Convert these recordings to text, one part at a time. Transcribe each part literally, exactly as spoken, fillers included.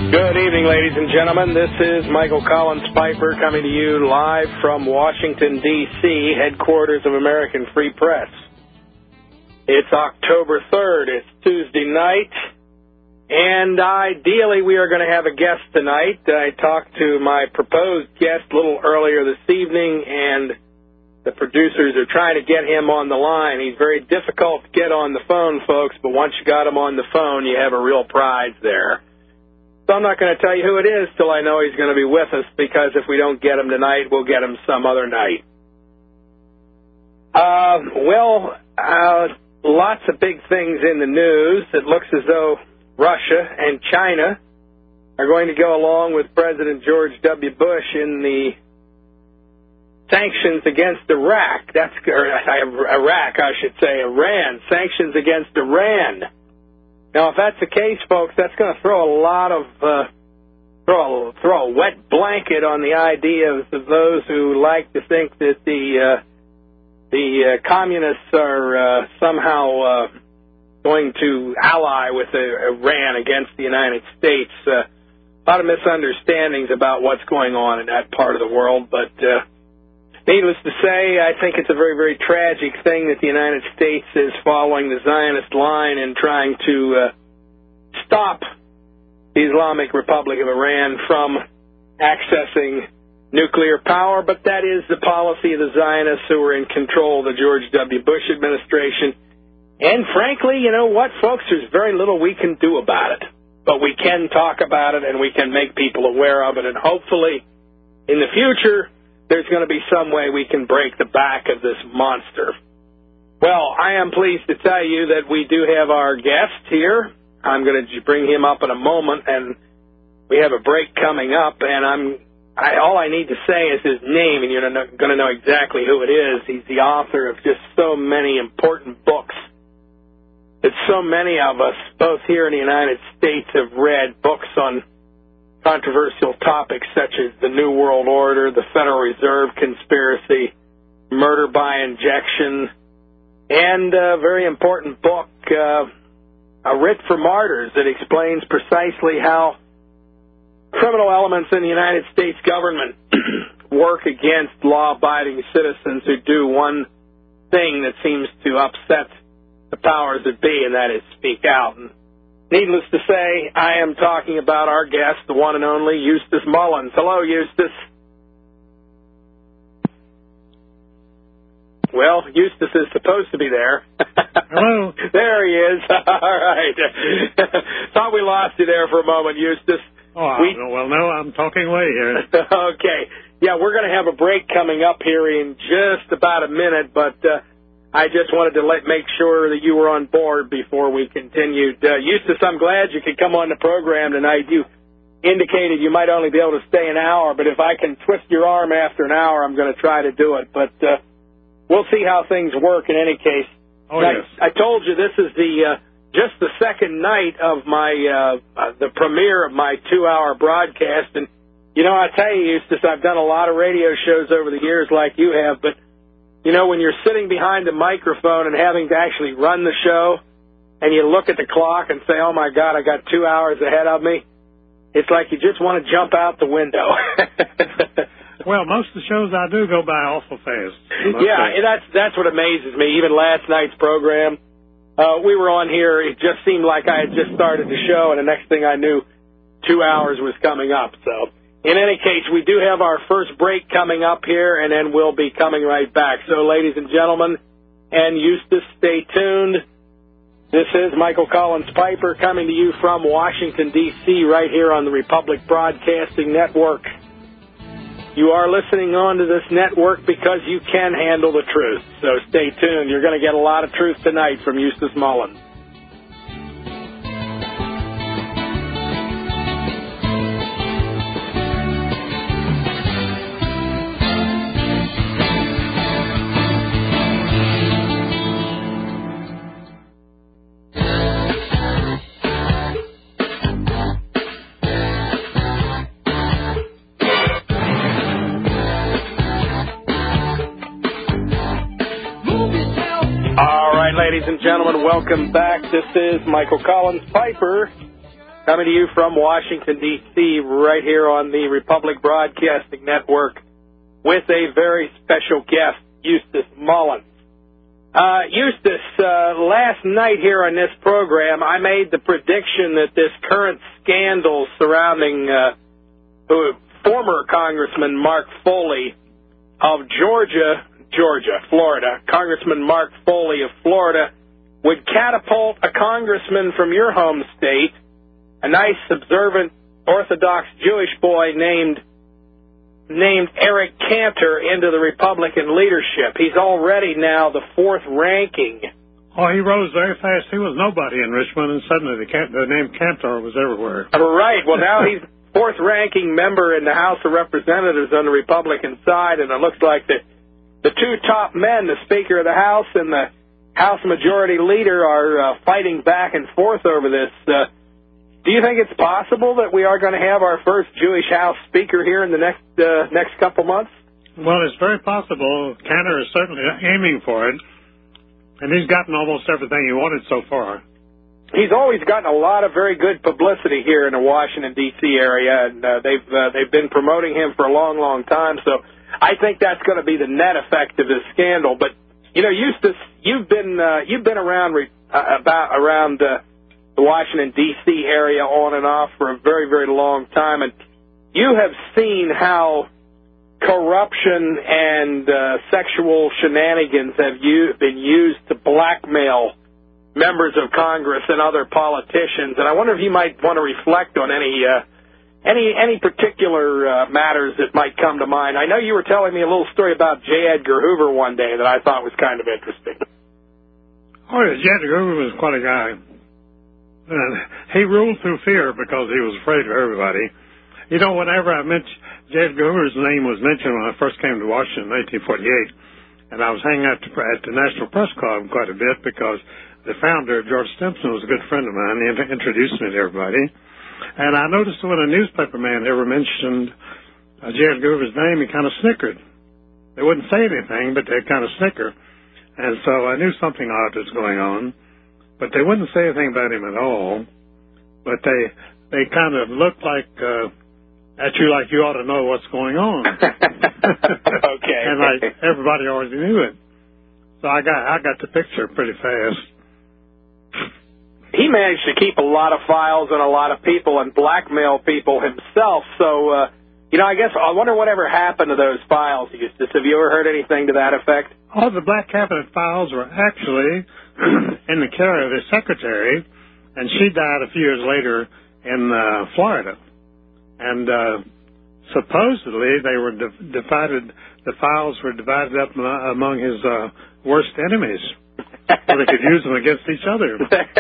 Good evening, ladies and gentlemen. This is Michael Collins Piper coming to you live from Washington, D C, headquarters of American Free Press. It's October third. It's Tuesday night, and ideally we are going to have a guest tonight. I talked to my proposed guest a little earlier this evening, and the producers are trying to get him on the line. He's very difficult to get on the phone, folks, but once you got him on the phone, you have a real prize there. So I'm not going to tell you who it is till I know he's going to be with us, because if we don't get him tonight, we'll get him some other night. Uh, well, uh, lots of big things in the news. It looks as though Russia and China are going to go along with President George W. Bush in the sanctions against Iraq. That's or, Iraq, I should say, Iran. Sanctions against Iran. Now, if that's the case, folks, that's going to throw a lot of, uh, throw, a, throw a wet blanket on the ideas of those who like to think that the, uh, the uh, communists are uh, somehow uh, going to ally with uh, Iran against the United States. Uh, a lot of misunderstandings about what's going on in that part of the world, but uh, needless to say, I think it's a very, very tragic thing that the United States is following the Zionist line and trying to uh, stop the Islamic Republic of Iran from accessing nuclear power, but that is the policy of the Zionists who are in control of the George W. Bush administration. And frankly, you know what, folks, there's very little we can do about it, but we can talk about it and we can make people aware of it, and hopefully in the future there's going to be some way we can break the back of this monster. Well, I am pleased to tell you that we do have our guest here. I'm going to bring him up in a moment, and we have a break coming up, and I'm I, all I need to say is his name, and you're going to know exactly who it is. He's the author of just so many important books that so many of us, both here in the United States, have read, books on controversial topics such as the New World Order, the Federal Reserve conspiracy, murder by injection, and a very important book, uh, A Writ for Martyrs, that explains precisely how criminal elements in the United States government work against law-abiding citizens who do one thing that seems to upset the powers that be, and that is speak out. And needless to say, I am talking about our guest, the one and only Eustace Mullins. Hello, Eustace. Well, Eustace is supposed to be there. Hello. There he is. All right. Thought we lost you there for a moment, Eustace. Oh, we... well, no, I'm talking away here. Okay. Yeah, we're going to have a break coming up here in just about a minute, but uh, I just wanted to let make sure that you were on board before we continued. Uh, Eustace, I'm glad you could come on the program tonight. You indicated you might only be able to stay an hour, but if I can twist your arm after an hour, I'm going to try to do it. But uh, we'll see how things work in any case. Oh, yes. I, I told you this is the uh, just the second night of my uh, uh, the premiere of my two-hour broadcast. And, you know, I tell you, Eustace, I've done a lot of radio shows over the years like you have, but you know, when you're sitting behind a microphone and having to actually run the show, and you look at the clock and say, oh, my God, I got two hours ahead of me, it's like you just want to jump out the window. Well, most of the shows I do go by awful fast. Yeah, that's that's what amazes me. Even last night's program, uh, we were on here, it just seemed like I had just started the show, and the next thing I knew, two hours was coming up, so... In any case, we do have our first break coming up here, and then we'll be coming right back. So, ladies and gentlemen, and Eustace, stay tuned. This is Michael Collins Piper coming to you from Washington, D C, right here on the Republic Broadcasting Network. You are listening on to this network because you can handle the truth. So stay tuned. You're going to get a lot of truth tonight from Eustace Mullins. Ladies and gentlemen, welcome back. This is Michael Collins Piper coming to you from Washington, D C, right here on the Republic Broadcasting Network with a very special guest, Eustace Mullins. Uh, Eustace, uh, last night here on this program, I made the prediction that this current scandal surrounding uh, former Congressman Mark Foley of Georgia, Georgia, Florida, Congressman Mark Foley of Florida, would catapult a congressman from your home state, a nice, observant, Orthodox Jewish boy named named Eric Cantor, into the Republican leadership. He's already now the fourth ranking. Oh, he rose very fast. He was nobody in Richmond, and suddenly the, Can- the name Cantor was everywhere. Right. Well, now he's fourth ranking member in the House of Representatives on the Republican side, and it looks like the the two top men, the Speaker of the House and the House Majority Leader, are uh, fighting back and forth over this. Uh, do you think it's possible that we are going to have our first Jewish House Speaker here in the next uh, next couple months? Well, it's very possible. Cantor is certainly aiming for it, and he's gotten almost everything he wanted so far. He's always gotten a lot of very good publicity here in the Washington, D C area, and uh, they've uh, they've been promoting him for a long, long time. So I think that's going to be the net effect of this scandal. But you know, Eustace, you've been uh, you've been around re- uh, about around uh, the Washington, D C area on and off for a very, very long time, and you have seen how corruption and uh, sexual shenanigans have u- been used to blackmail members of Congress and other politicians, and I wonder if you might want to reflect on any uh, any any particular uh, matters that might come to mind. I know you were telling me a little story about J. Edgar Hoover one day that I thought was kind of interesting. Oh, yeah, J. Edgar Hoover was quite a guy. Uh, he ruled through fear because he was afraid of everybody. You know, whenever I mentioned J. Edgar Hoover's name was mentioned when I first came to Washington in nineteen forty-eight, and I was hanging out at the National Press Club quite a bit because the founder, George Stimson, was a good friend of mine. He introduced me to everybody. And I noticed when a newspaper man ever mentioned uh, J. Edgar Hoover's name, he kind of snickered. They wouldn't say anything, but they'd kind of snicker. And so I knew something odd was going on. But they wouldn't say anything about him at all. But they they kind of looked like uh, at you like you ought to know what's going on. Okay. And like everybody already knew it. So I got I got the picture pretty fast. He managed to keep a lot of files on a lot of people and blackmail people himself. So, uh, you know, I guess I wonder whatever happened to those files, Eustace. Have you ever heard anything to that effect? All the Black Cabinet files were actually in the care of his secretary, and she died a few years later in uh, Florida. And uh, supposedly they were di- divided, the files were divided up among his uh, worst enemies. So they could use them against each other.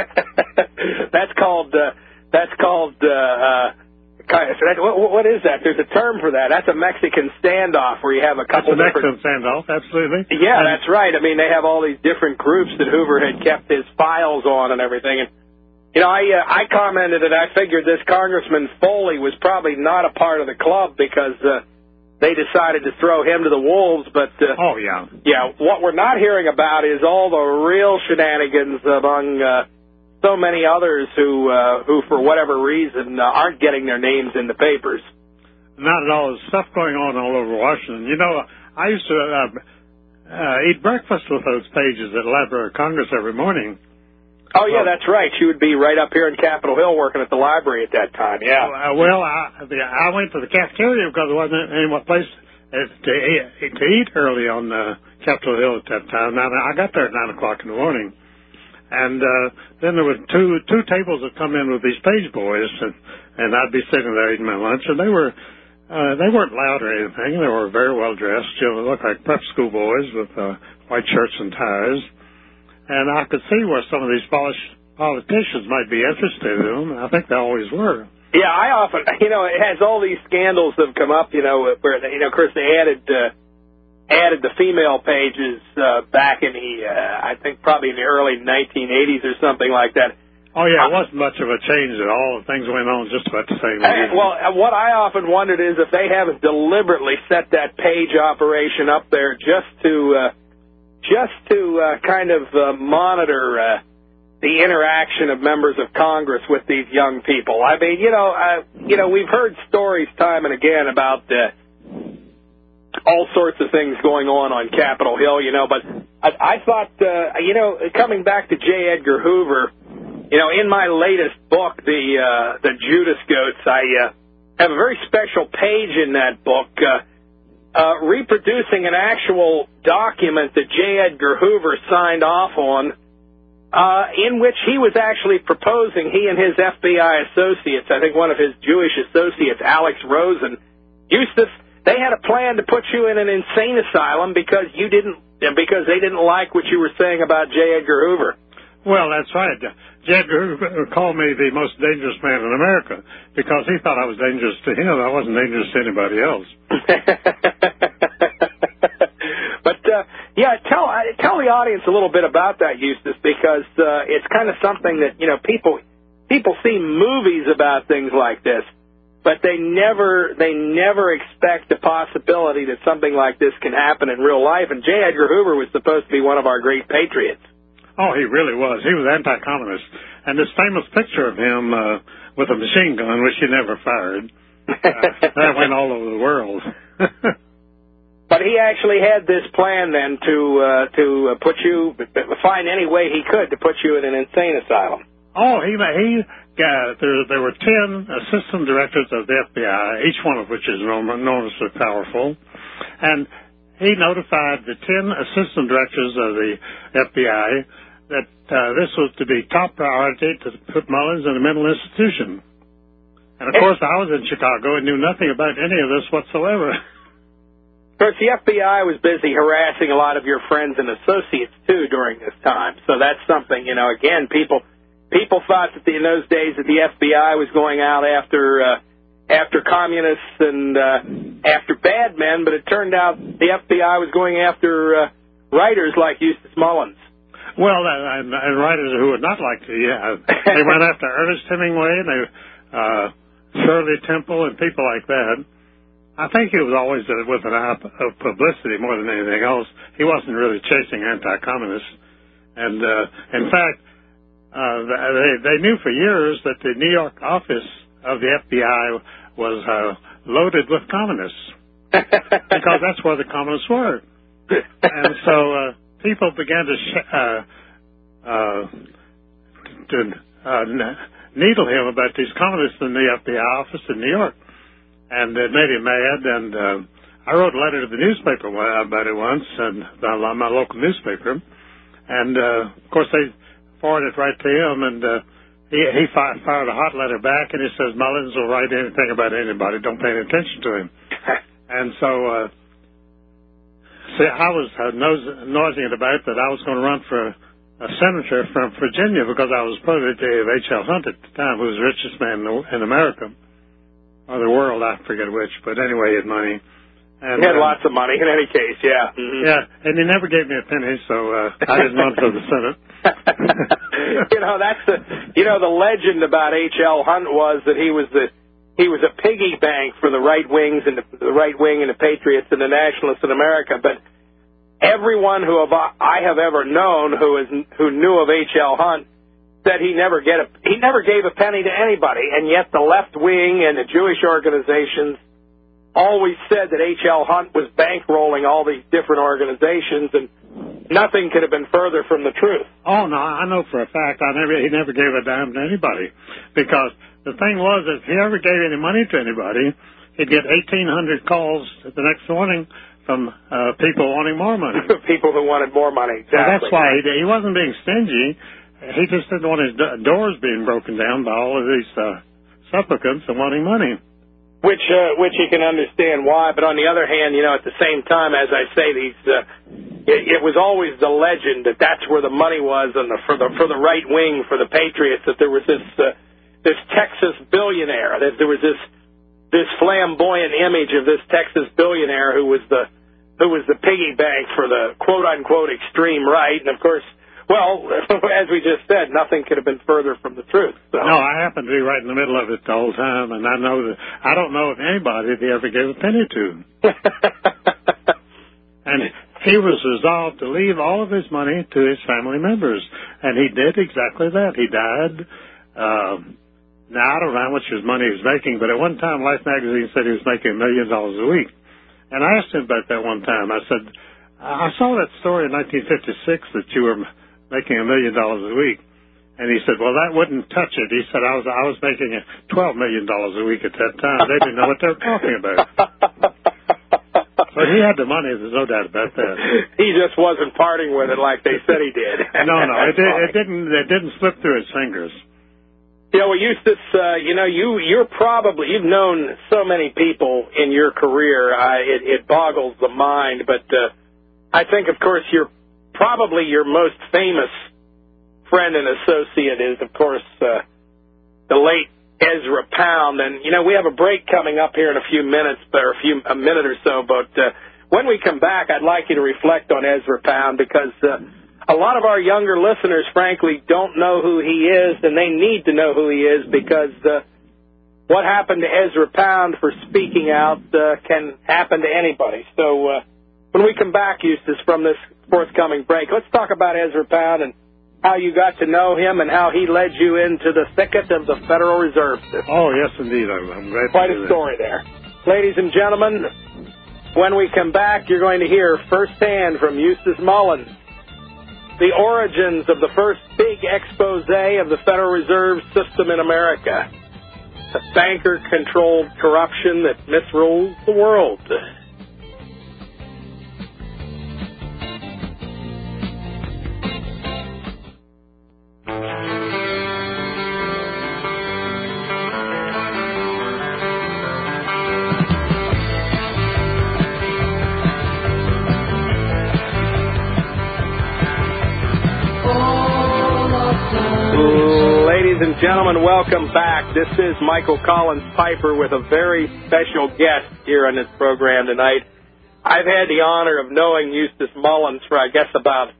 That's called, uh, that's called, uh, uh, what, what is that? There's a term for that. That's a Mexican standoff where you have a couple That's a different... Mexican standoff, absolutely. Yeah, and that's right. I mean, they have all these different groups that Hoover had kept his files on and everything. And, you know, I, uh, I commented that I figured this Congressman Foley was probably not a part of the club because, uh, they decided to throw him to the wolves, but... Uh, oh, yeah. Yeah, what we're not hearing about is all the real shenanigans among uh, so many others who, uh, who for whatever reason, uh, aren't getting their names in the papers. Not at all. There's stuff going on all over Washington. You know, I used to uh, uh, eat breakfast with those pages at the Library of Congress every morning. Oh, yeah, that's right. She would be right up here in Capitol Hill working at the library at that time, yeah. Uh, well, I, I went to the cafeteria because there wasn't any place to eat, to eat early on uh, Capitol Hill at that time. Now, I got there at nine o'clock in the morning. And uh, then there were two two tables that come in with these page boys, and, and I'd be sitting there eating my lunch, and they were uh, they weren't loud or anything. They were very well dressed. You know, they looked like prep school boys with uh, white shirts and ties. And I could see where some of these politicians might be interested in them. I think they always were. Yeah, I often, you know, it has all these scandals that have come up, you know, where, they, you know, of course, they added uh, added the female pages uh, back in the, uh, I think probably in the early nineteen eighties or something like that. Oh, yeah, it wasn't much of a change at all. Things went on just about the same way. Well, what I often wondered is if they haven't deliberately set that page operation up there just to... Uh, just to uh, kind of uh, monitor uh, the interaction of members of Congress with these young people. I mean, you know, uh, you know, we've heard stories time and again about uh, all sorts of things going on on Capitol Hill, you know, but I, I thought, uh, you know, coming back to J. Edgar Hoover, you know, in my latest book, the uh, the Judas Goats, I uh, have a very special page in that book uh, uh, reproducing an actual document that J. Edgar Hoover signed off on, uh, in which he was actually proposing, he and his F B I associates, I think one of his Jewish associates, Alex Rosen, Eustace, they had a plan to put you in an insane asylum because you didn't, because they didn't like what you were saying about J. Edgar Hoover. Well, that's right. J. Edgar Hoover called me the most dangerous man in America because he thought I was dangerous to him. I wasn't dangerous to anybody else. But, uh, yeah, tell tell the audience a little bit about that, Eustace, because uh, it's kind of something that, you know, people people see movies about things like this, but they never they never expect the possibility that something like this can happen in real life. And J. Edgar Hoover was supposed to be one of our great patriots. Oh, he really was. He was anti-communist. And this famous picture of him uh, with a machine gun, which he never fired, uh, that went all over the world. But he actually had this plan then to uh, to put you, find any way he could to put you in an insane asylum. Oh, he he uh, there there were ten assistant directors of the F B I, each one of which is enormously powerful, and he notified the ten assistant directors of the F B I that uh, this was to be top priority to put Mullins in a mental institution. And of course, I was in Chicago and knew nothing about any of this whatsoever. Of course, the F B I was busy harassing a lot of your friends and associates, too, during this time. So that's something, you know, again, people people thought that the, in those days that the F B I was going out after uh, after communists and uh, after bad men, but it turned out the F B I was going after uh, writers like Eustace Mullins. Well, and, and writers who were not like the, yeah, they went after Ernest Hemingway and they, uh, Shirley Temple and people like that. I think he was always uh, with an eye of publicity more than anything else. He wasn't really chasing anti-communists. And, uh, in fact, uh, they, they knew for years that the New York office of the F B I was uh, loaded with communists because that's where the communists were. And so uh, people began to sh- uh, uh, to uh, needle him about these communists in the F B I office in New York. And it made him mad, and uh, I wrote a letter to the newspaper about it once, and uh, my local newspaper. And, uh, of course, they forwarded it right to him, and uh, he, he fi- fired a hot letter back, and he says, Mullins will write anything about anybody. Don't pay any attention to him. And so, uh, see, I was uh, nos- nosing it about that I was going to run for a senator from Virginia because I was protege of H L Hunt at the time, who was the richest man in America. Or the world, I forget which, but anyway, he had money. And, he had um, lots of money in any case, yeah. Mm-hmm. Yeah, and he never gave me a penny, so uh, I didn't run for the Senate. You know, that's the, you know, the legend about H L Hunt was that he was the, he was a piggy bank for the right wings and the, the right wing and the patriots and the nationalists in America. But everyone who have, I have ever known who is who knew of H L Hunt said he never get a he never gave a penny to anybody, and yet the left wing and the Jewish organizations always said that H L Hunt was bankrolling all these different organizations, and nothing could have been further from the truth. Oh no, I know for a fact I never he never gave a dime to anybody, because the thing was, if he ever gave any money to anybody, he'd get eighteen hundred calls the next morning from uh, people wanting more money. People who wanted more money. Exactly. So that's why he, he wasn't being stingy. He just didn't want his doors being broken down by all of these uh, supplicants and wanting money. Which uh, which you can understand why, but on the other hand, you know, at the same time, as I say, these uh, it, it was always the legend that that's where the money was, and the, for the for the right wing, for the patriots, that there was this uh, this Texas billionaire, that there was this this flamboyant image of this Texas billionaire who was the who was the piggy bank for the quote unquote extreme right, and of course. Well, as we just said, nothing could have been further from the truth. So. No, I happened to be right in the middle of it the whole time, and I know that I don't know if anybody they ever gave a penny to. And he was resolved to leave all of his money to his family members. And he did exactly that. He died. Um, now, I don't know how much his money he was making, but at one time, Life magazine said he was making a million dollars a week. And I asked him about that one time. I said, I saw that story in nineteen fifty-six that you were making a million dollars a week. And he said, well, that wouldn't touch it. He said, I was I was making twelve million dollars a week at that time. They didn't know what they were talking about. But he had the money. There's no doubt about that. He just wasn't parting with it like they said he did. No, no, it, did, it didn't. It didn't slip through his fingers. Yeah, well, Eustace, uh, you know, you you're probably you've known so many people in your career. Uh, it, it boggles the mind, but uh, I think, of course, you're probably your most famous friend and associate is, of course, uh, the late Ezra Pound. And, you know, we have a break coming up here in a few minutes, or a few a minute or so, but uh, when we come back, I'd like you to reflect on Ezra Pound, because uh, a lot of our younger listeners, frankly, don't know who he is, and they need to know who he is, because uh, what happened to Ezra Pound for speaking out uh, can happen to anybody. So uh, when we come back, Eustace, from this forthcoming break, let's talk about Ezra Pound and how you got to know him and how he led you into the thicket of the Federal Reserve System. Oh, yes, indeed. I'm, I'm glad Quite to do a story that. there. Ladies and gentlemen, when we come back, you're going to hear firsthand from Eustace Mullins the origins of the first big expose of the Federal Reserve System in America, the banker-controlled corruption that misrules the world. Ladies and gentlemen, welcome back. This is Michael Collins Piper with a very special guest here on this program tonight. I've had the honor of knowing Eustace Mullins for, I guess, about,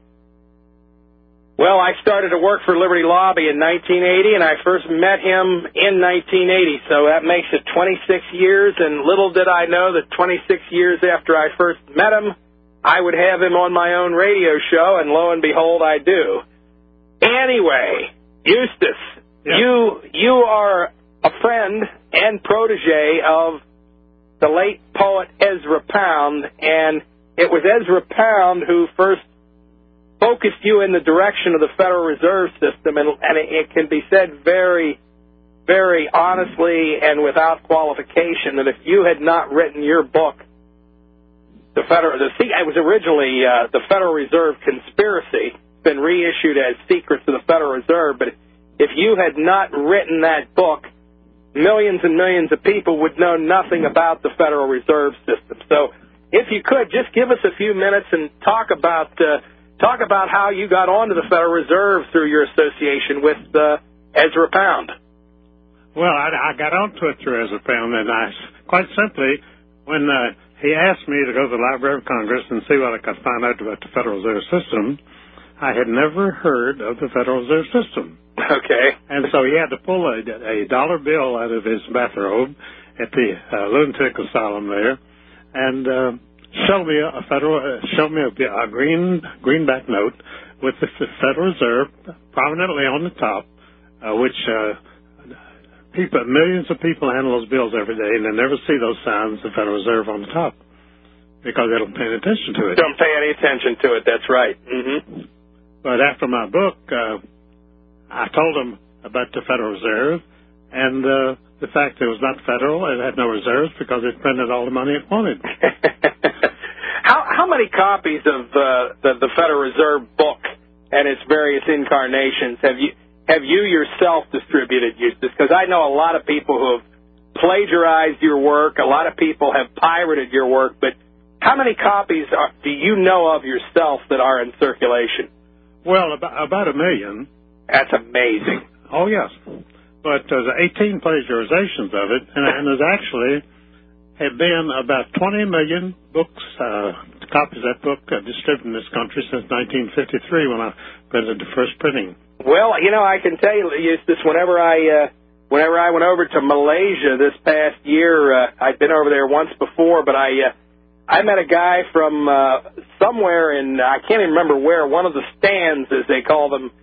well, I started to work for Liberty Lobby in nineteen eighty, and I first met him in nineteen eighty, so that makes it twenty-six years, and little did I know that twenty-six years after I first met him, I would have him on my own radio show, and lo and behold, I do. Anyway, Eustace, yep. you you are a friend and protege of the late poet Ezra Pound, and it was Ezra Pound who first focused you in the direction of the Federal Reserve System, and, and it, it can be said very, very honestly and without qualification that if you had not written your book, the Federal, the it was originally uh, the Federal Reserve Conspiracy, been reissued as Secrets of the Federal Reserve, but if you had not written that book, millions and millions of people would know nothing about the Federal Reserve System. So if you could, just give us a few minutes and talk about uh, talk about how you got onto the Federal Reserve through your association with uh, Ezra Pound. Well, I, I got onto it through Ezra Pound, and I, quite simply, when uh, he asked me to go to the Library of Congress and see what I could find out about the Federal Reserve System, I had never heard of the Federal Reserve System. Okay. And so he had to pull a, a dollar bill out of his bathrobe at the uh, lunatic asylum there, and uh, show me a federal, uh, show me a, a green greenback note with the Federal Reserve prominently on the top, uh, which uh, people, millions of people handle those bills every day, and they never see those signs, the Federal Reserve on the top, because they don't pay any attention to it. Don't pay any attention to it. That's right. Mm-hmm. But after my book, uh, I told them about the Federal Reserve and uh, the fact that it was not federal, it had no reserves because it printed all the money it wanted. how how many copies of uh, the, the Federal Reserve book and its various incarnations have you have you yourself distributed, Eustace? Because I know a lot of people who have plagiarized your work, a lot of people have pirated your work, but how many copies are, do you know of yourself that are in circulation? Well, about, about a million. That's amazing. Oh, yes. But there's eighteen plagiarizations of it, and, and there's actually have been about twenty million books, uh, copies of that book uh, distributed in this country since nineteen fifty-three when I printed the first printing. Well, you know, I can tell you, Eustace, whenever I, uh, whenever I went over to Malaysia this past year, uh, I'd been over there once before, but I... Uh, I met a guy from uh, somewhere in, I can't even remember where, one of the stands, as they call them,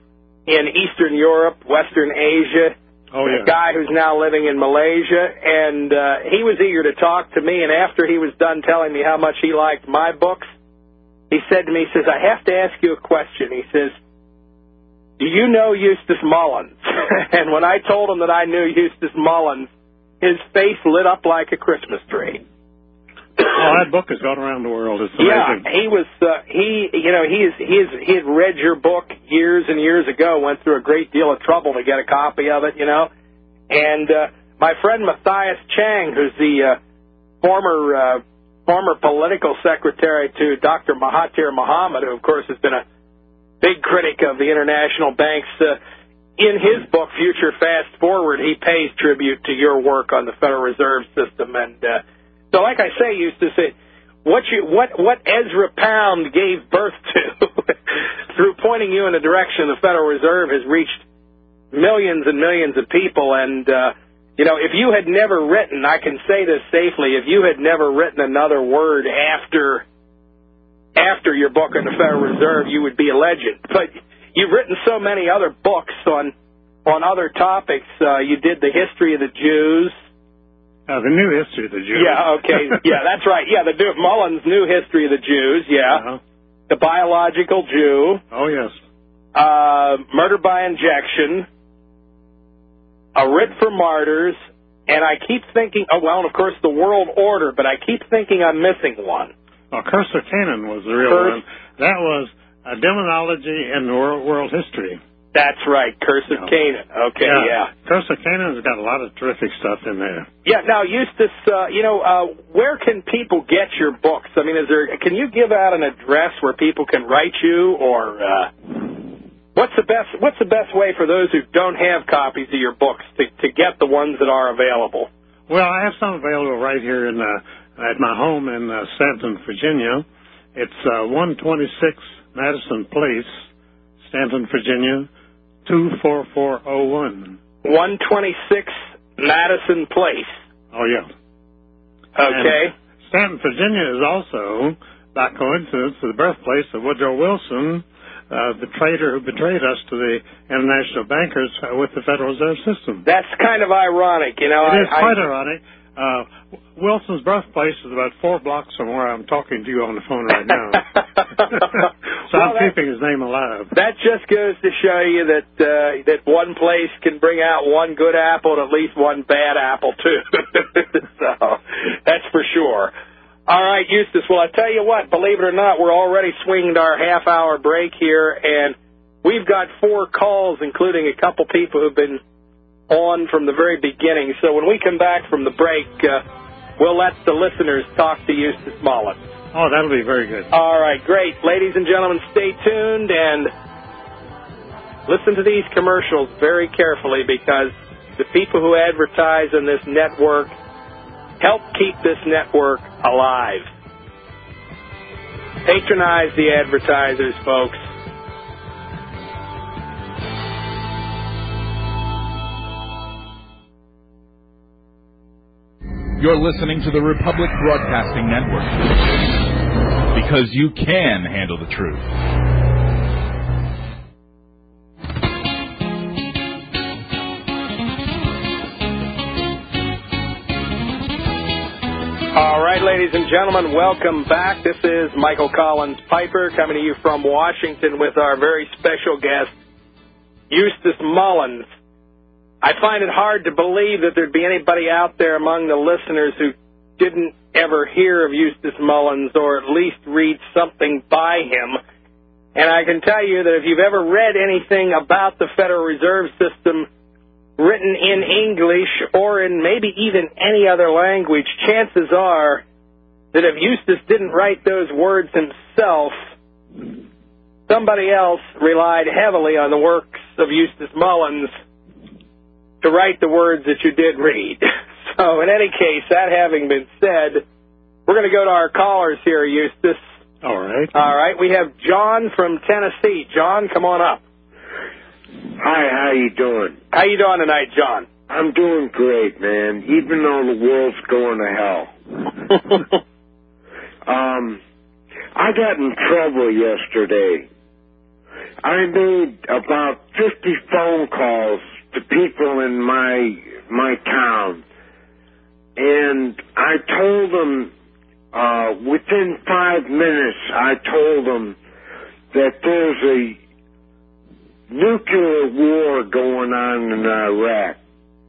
in Eastern Europe, Western Asia. Oh, yeah. A guy who's now living in Malaysia, and uh, he was eager to talk to me, and after he was done telling me how much he liked my books, he said to me, he says, I have to ask you a question. He says, do you know Eustace Mullins? And when I told him that I knew Eustace Mullins, his face lit up like a Christmas tree. Oh, that book has gone around the world. It's amazing. Yeah, he was, uh, he, you know, he is, he is, he had read your book years and years ago, went through a great deal of trouble to get a copy of it, you know. And uh, my friend Matthias Chang, who's the uh, former uh, former political secretary to Doctor Mahathir Mohamad, who, of course, has been a big critic of the international banks, uh, in his book, Future Fast Forward, he pays tribute to your work on the Federal Reserve System. And uh, so, like I say, Eustace, what you what what Ezra Pound gave birth to through pointing you in the direction of the Federal Reserve has reached millions and millions of people. And uh, you know, if you had never written, I can say this safely, if you had never written another word after after your book on the Federal Reserve, you would be a legend. But you've written so many other books on on other topics. Uh, you did the history of the Jews. Uh, the new history of the Jews. Yeah, okay. Yeah, that's right. Yeah, the Mullins' new history of the Jews, yeah. Uh-huh. The biological Jew. Oh, yes. Uh, murder by injection. A writ for martyrs. And I keep thinking, oh, well, and of course, the world order, but I keep thinking I'm missing one. Oh, Curse of Canaan was the real Curse. one. That was a demonology in world, world history. That's right, Curse of Yeah. Canaan. Okay, Yeah. yeah. Curse of Canaan has got a lot of terrific stuff in there. Yeah, now, Eustace, uh, you know, uh, where can people get your books? I mean, is there? Can you give out an address where people can write you, or uh, what's the best? What's the best way for those who don't have copies of your books to, to get the ones that are available? Well, I have some available right here in uh, at my home in uh, Stanton, Virginia. It's uh, one twenty-six Madison Place, Stanton, Virginia, two four four oh one. one twenty-six Madison Place. Oh, yeah. Okay. And Stanton, Virginia is also, by coincidence, the birthplace of Woodrow Wilson, uh, the traitor who betrayed us to the international bankers uh, with the Federal Reserve System. That's kind of ironic, you know. It I, is quite I, ironic. Uh, Wilson's birthplace is about four blocks from where I'm talking to you on the phone right now. So well, I'm keeping his name alive. That just goes to show you that uh, that one place can bring out one good apple and at least one bad apple, too. So that's for sure. All right, Eustace, well, I tell you what, believe it or not, we're already swinging our half-hour break here, and we've got four calls, including a couple people who've been on from the very beginning. So when we come back from the break, uh, we'll let the listeners talk to Eustace Mullins. Oh, that'll be very good. All right, great. Ladies and gentlemen, stay tuned and listen to these commercials very carefully, because the people who advertise on this network help keep this network alive. Patronize the advertisers, folks. You're listening to the Republic Broadcasting Network, because you can handle the truth. All right, ladies and gentlemen, welcome back. This is Michael Collins Piper coming to you from Washington with our very special guest, Eustace Mullins. I find it hard to believe that there'd be anybody out there among the listeners who didn't ever hear of Eustace Mullins or at least read something by him. And I can tell you that if you've ever read anything about the Federal Reserve System written in English or in maybe even any other language, chances are that if Eustace didn't write those words himself, somebody else relied heavily on the works of Eustace Mullins to write the words that you did read. So in any case, that having been said, we're going to go to our callers here, Eustace. All right. All right. We have John from Tennessee. John, come on up. Hi, how you doing? How you doing tonight, John? I'm doing great, man, even though the world's going to hell. um, I got in trouble yesterday. I made about fifty phone calls to people in my my town, and I told them uh, within five minutes. I told them that there's a nuclear war going on in Iraq,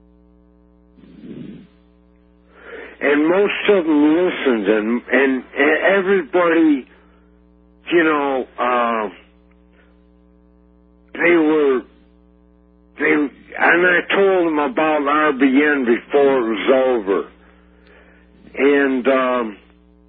and most of them listened, and and, and everybody, you know. Uh, They were, they, and I told them about R B N before it was over. And, um,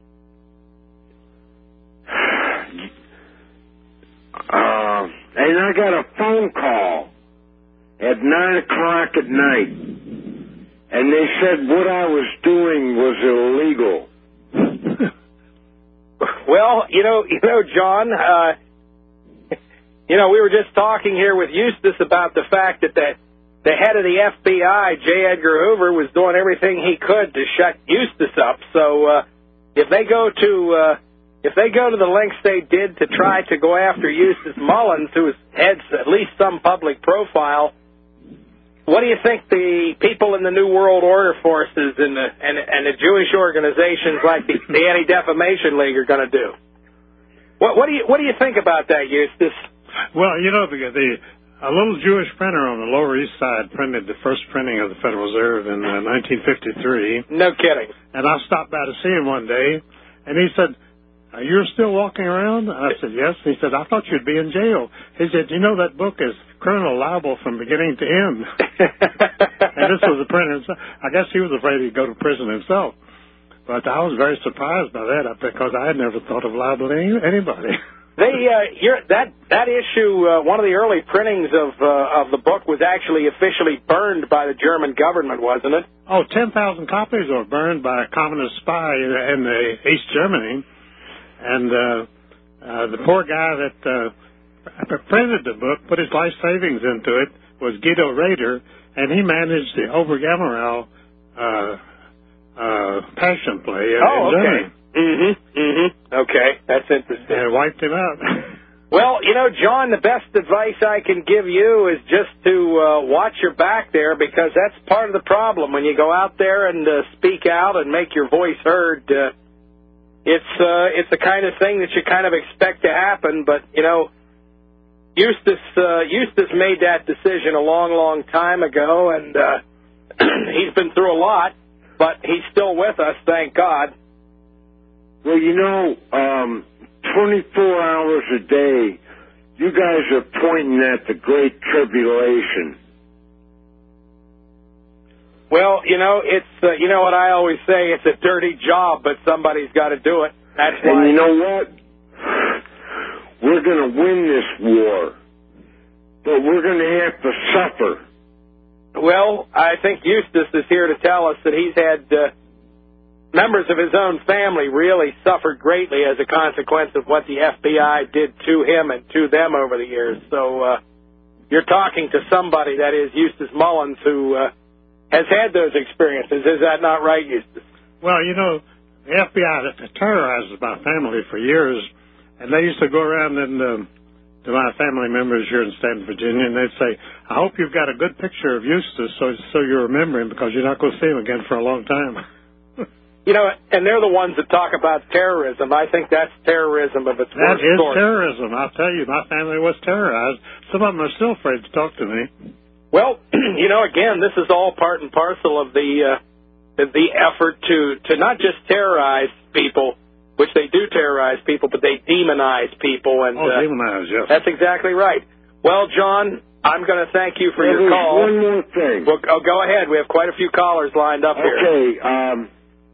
uh, and I got a phone call at nine o'clock at night, and they said what I was doing was illegal. Well, you know, you know, John, uh, You know, we were just talking here with Eustace about the fact that the, the head of the F B I, J. Edgar Hoover, was doing everything he could to shut Eustace up. So uh, if they go to uh, if they go to the lengths they did to try to go after Eustace Mullins, who heads at least some public profile, what do you think the people in the New World Order forces and the and, and the Jewish organizations like the, the Anti-Defamation League are going to do? What, what do you what do you think about that, Eustace? Well, you know, the, the a little Jewish printer on the Lower East Side printed the first printing of the Federal Reserve in uh, nineteen fifty-three. No kidding. And I stopped by to see him one day, and he said, "Are you still walking around?" And I said, "Yes." He said, "I thought you'd be in jail." He said, "You know, that book is criminal libel from beginning to end." And this was a printer. I guess he was afraid he'd go to prison himself. But I was very surprised by that because I had never thought of libeling anybody. They, uh, you're, that that issue, uh, one of the early printings of uh, of the book was actually officially burned by the German government, wasn't it? Oh, ten thousand copies were burned by a communist spy in, in the East Germany, and uh, uh, the poor guy that uh, printed the book, put his life savings into it, was Guido Rader, and he managed the Obergammerau uh, uh, passion play in, oh, in okay. Germany. Mm-hmm, mm-hmm. Okay, that's interesting. And it wiped him out. Well, you know, John, the best advice I can give you is just to uh, watch your back there, because that's part of the problem. When you go out there and uh, speak out and make your voice heard, uh, it's uh, it's the kind of thing that you kind of expect to happen. But, you know, Eustace, uh, Eustace made that decision a long, long time ago, and uh, he's been through a lot, but he's still with us, thank God. Well, you know, um, twenty-four hours a day, you guys are pointing at the Great Tribulation. Well, you know, it's uh, you know what I always say, it's a dirty job, but somebody's got to do it. That's why. And you know what? We're going to win this war, but we're going to have to suffer. Well, I think Eustace is here to tell us that he's had uh, members of his own family really suffered greatly as a consequence of what the F B I did to him and to them over the years. So uh, you're talking to somebody, that is Eustace Mullins, who uh, has had those experiences. Is that not right, Eustace? Well, you know, the F B I terrorized my family for years, and they used to go around and uh, to my family members here in Stanton, Virginia, and they'd say, "I hope you've got a good picture of Eustace so so you remember him, because you're not going to see him again for a long time." You know, and they're the ones that talk about terrorism. I think that's terrorism of its That worst is sort. terrorism. I'll tell you, my family was terrorized. Some of them are still afraid to talk to me. Well, you know, again, this is all part and parcel of the uh, the, the effort to, to not just terrorize people, which they do terrorize people, but they demonize people. And oh, uh, demonize, yes. That's exactly right. Well, John, I'm going to thank you for well, your call. One more thing. Well, oh, go ahead. We have quite a few callers lined up okay, here. Okay, um...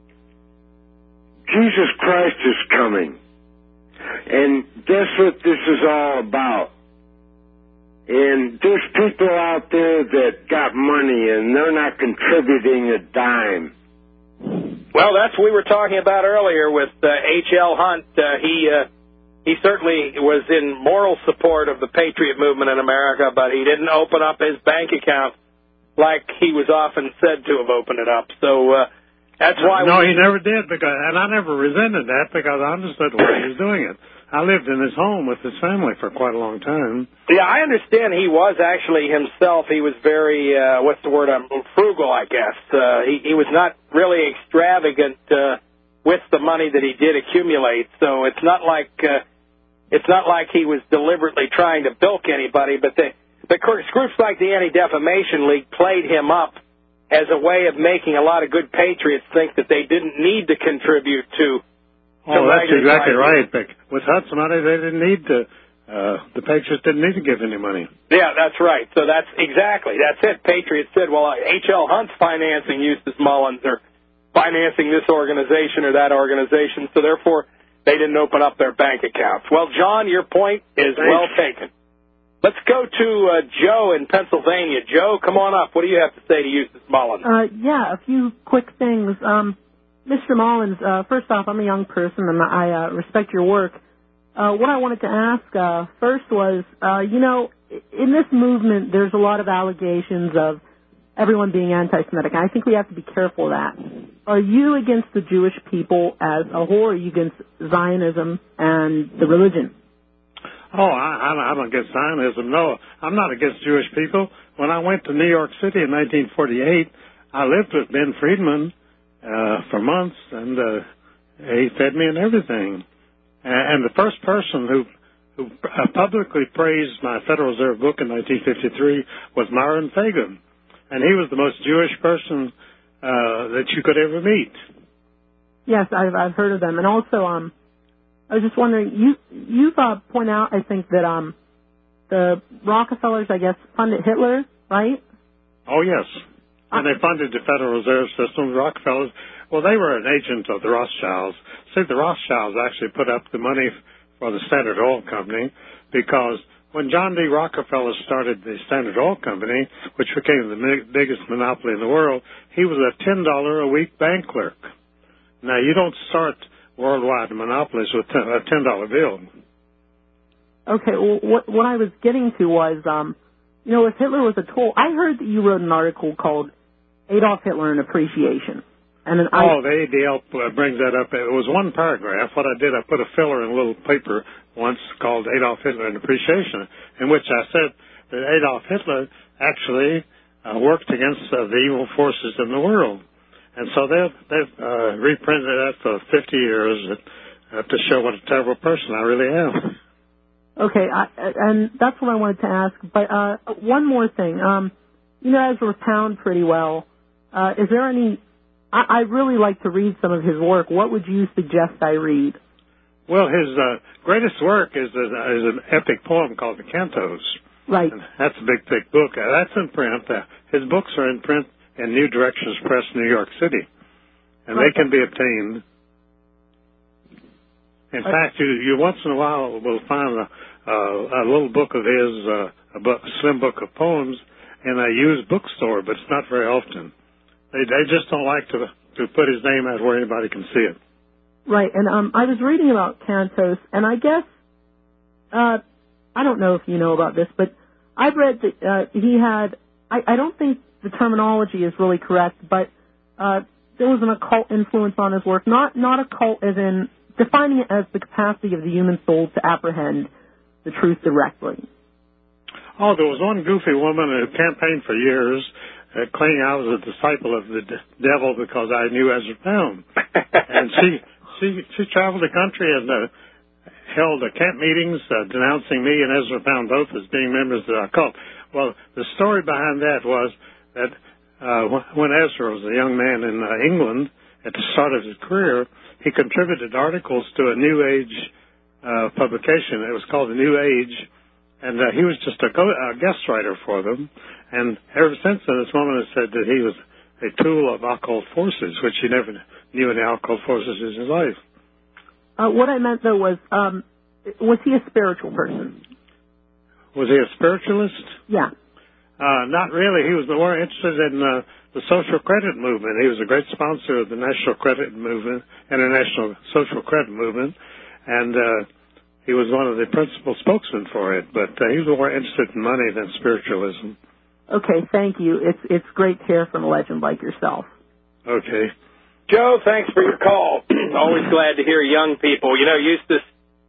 Jesus Christ is coming, and that's what this is all about. And there's people out there that got money, and they're not contributing a dime. Well, that's what we were talking about earlier with uh, H L Hunt. Uh, he uh, he certainly was in moral support of the Patriot movement in America, but he didn't open up his bank account like he was often said to have opened it up. So. Uh, That's why. No, we... he never did, because, and I never resented that, because I understood why he was doing it. I lived in his home with his family for quite a long time. Yeah, I understand he was actually himself. He was very, uh, what's the word, um, frugal, I guess. Uh, he, he was not really extravagant uh, with the money that he did accumulate. So it's not like uh, it's not like he was deliberately trying to bilk anybody. But the, the groups like the Anti-Defamation League played him up as a way of making a lot of good patriots think that they didn't need to contribute to. Oh, that's exactly right. But with Hud's money, they didn't need to. Uh, the Patriots didn't need to give any money. Yeah, that's right. So that's exactly that's it. Patriots said, "Well, H L Hunt's financing Eustace Mullins or financing this organization or that organization, so therefore they didn't open up their bank accounts." Well, John, your point is Thanks. well taken. Let's go to uh, Joe in Pennsylvania. Joe, come on up. What do you have to say to Eustace Mullins? Uh, yeah, a few quick things. Um, Mister Mullins, uh, first off, I'm a young person, and I uh, respect your work. Uh, what I wanted to ask uh, first was, uh, you know, in this movement, there's a lot of allegations of everyone being anti-Semitic. I think we have to be careful of that. Are you against the Jewish people as a whole, or are you against Zionism and the religion? Oh, I, I'm against Zionism. No, I'm not against Jewish people. When I went to New York City in nineteen forty-eight, I lived with Ben Friedman uh, for months, and uh, he fed me and everything. And, and the first person who who uh, publicly praised my Federal Reserve book in nineteen fifty-three was Myron Fagan, and he was the most Jewish person uh, that you could ever meet. Yes, I've, I've heard of them. And also, um, I was just wondering, you, you've uh, pointed out, I think, that um, the Rockefellers, I guess, funded Hitler, right? Oh, yes. And they funded the Federal Reserve System. The Rockefellers, well, they were an agent of the Rothschilds. See, the Rothschilds actually put up the money for the Standard Oil Company because when John D. Rockefeller started the Standard Oil Company, which became the biggest monopoly in the world, he was a ten dollars a week bank clerk. Now, you don't start worldwide monopolies with a ten dollar bill. Okay, well, what, what I was getting to was, um, you know, if Hitler was a tool, I heard that you wrote an article called Adolf Hitler in Appreciation. And then oh, I, the A D L brings that up. It was one paragraph. What I did, I put a filler in a little paper once called Adolf Hitler in Appreciation, in which I said that Adolf Hitler actually uh, worked against uh, the evil forces in the world. And so they've, they've uh, reprinted that for fifty years uh, to show what a terrible person I really am. Okay, I, and that's what I wanted to ask. But uh, one more thing. Um, you know, Ezra Pound pretty well. Uh, is there any... I, I really like to read some of his work. What would you suggest I read? Well, his uh, greatest work is, a, is an epic poem called The Cantos. Right. And that's a big, thick book. Uh, that's in print. Uh, his books are in print in New Directions Press, New York City. And right. They can be obtained. In okay. fact, you, you once in a while will find a, uh, a little book of his, uh, a, book, a slim book of poems, in a used bookstore, but it's not very often. They, they just don't like to to put his name out where anybody can see it. Right, and um, I was reading about Cantos, and I guess, uh, I don't know if you know about this, but I've read that uh, he had, I, I don't think the terminology is really correct, but uh, there was an occult influence on his work, not not occult as in defining it as the capacity of the human soul to apprehend the truth directly. Oh, there was one goofy woman who campaigned for years uh, claiming I was a disciple of the d- devil because I knew Ezra Pound. And she, she she traveled the country and uh, held uh, camp meetings uh, denouncing me and Ezra Pound both as being members of the occult. Well, the story behind that was that uh, when Ezra was a young man in uh, England at the start of his career, he contributed articles to a New Age uh, publication. It was called The New Age. And uh, he was just a, go- a guest writer for them. And ever since then, this woman has said that he was a tool of occult forces, which he never knew any occult forces in his life. Uh, what I meant, though, was, um, was he a spiritual person? Was he a spiritualist? Yeah. Uh, not really. He was more interested in uh, the social credit movement. He was a great sponsor of the National Credit Movement, International Social Credit Movement. And... Uh, He was one of the principal spokesmen for it, but uh, he was more interested in money than spiritualism. Okay, thank you. It's it's great to hear from a legend like yourself. Okay. Joe, thanks for your call. Always glad to hear young people. You know, Eustace,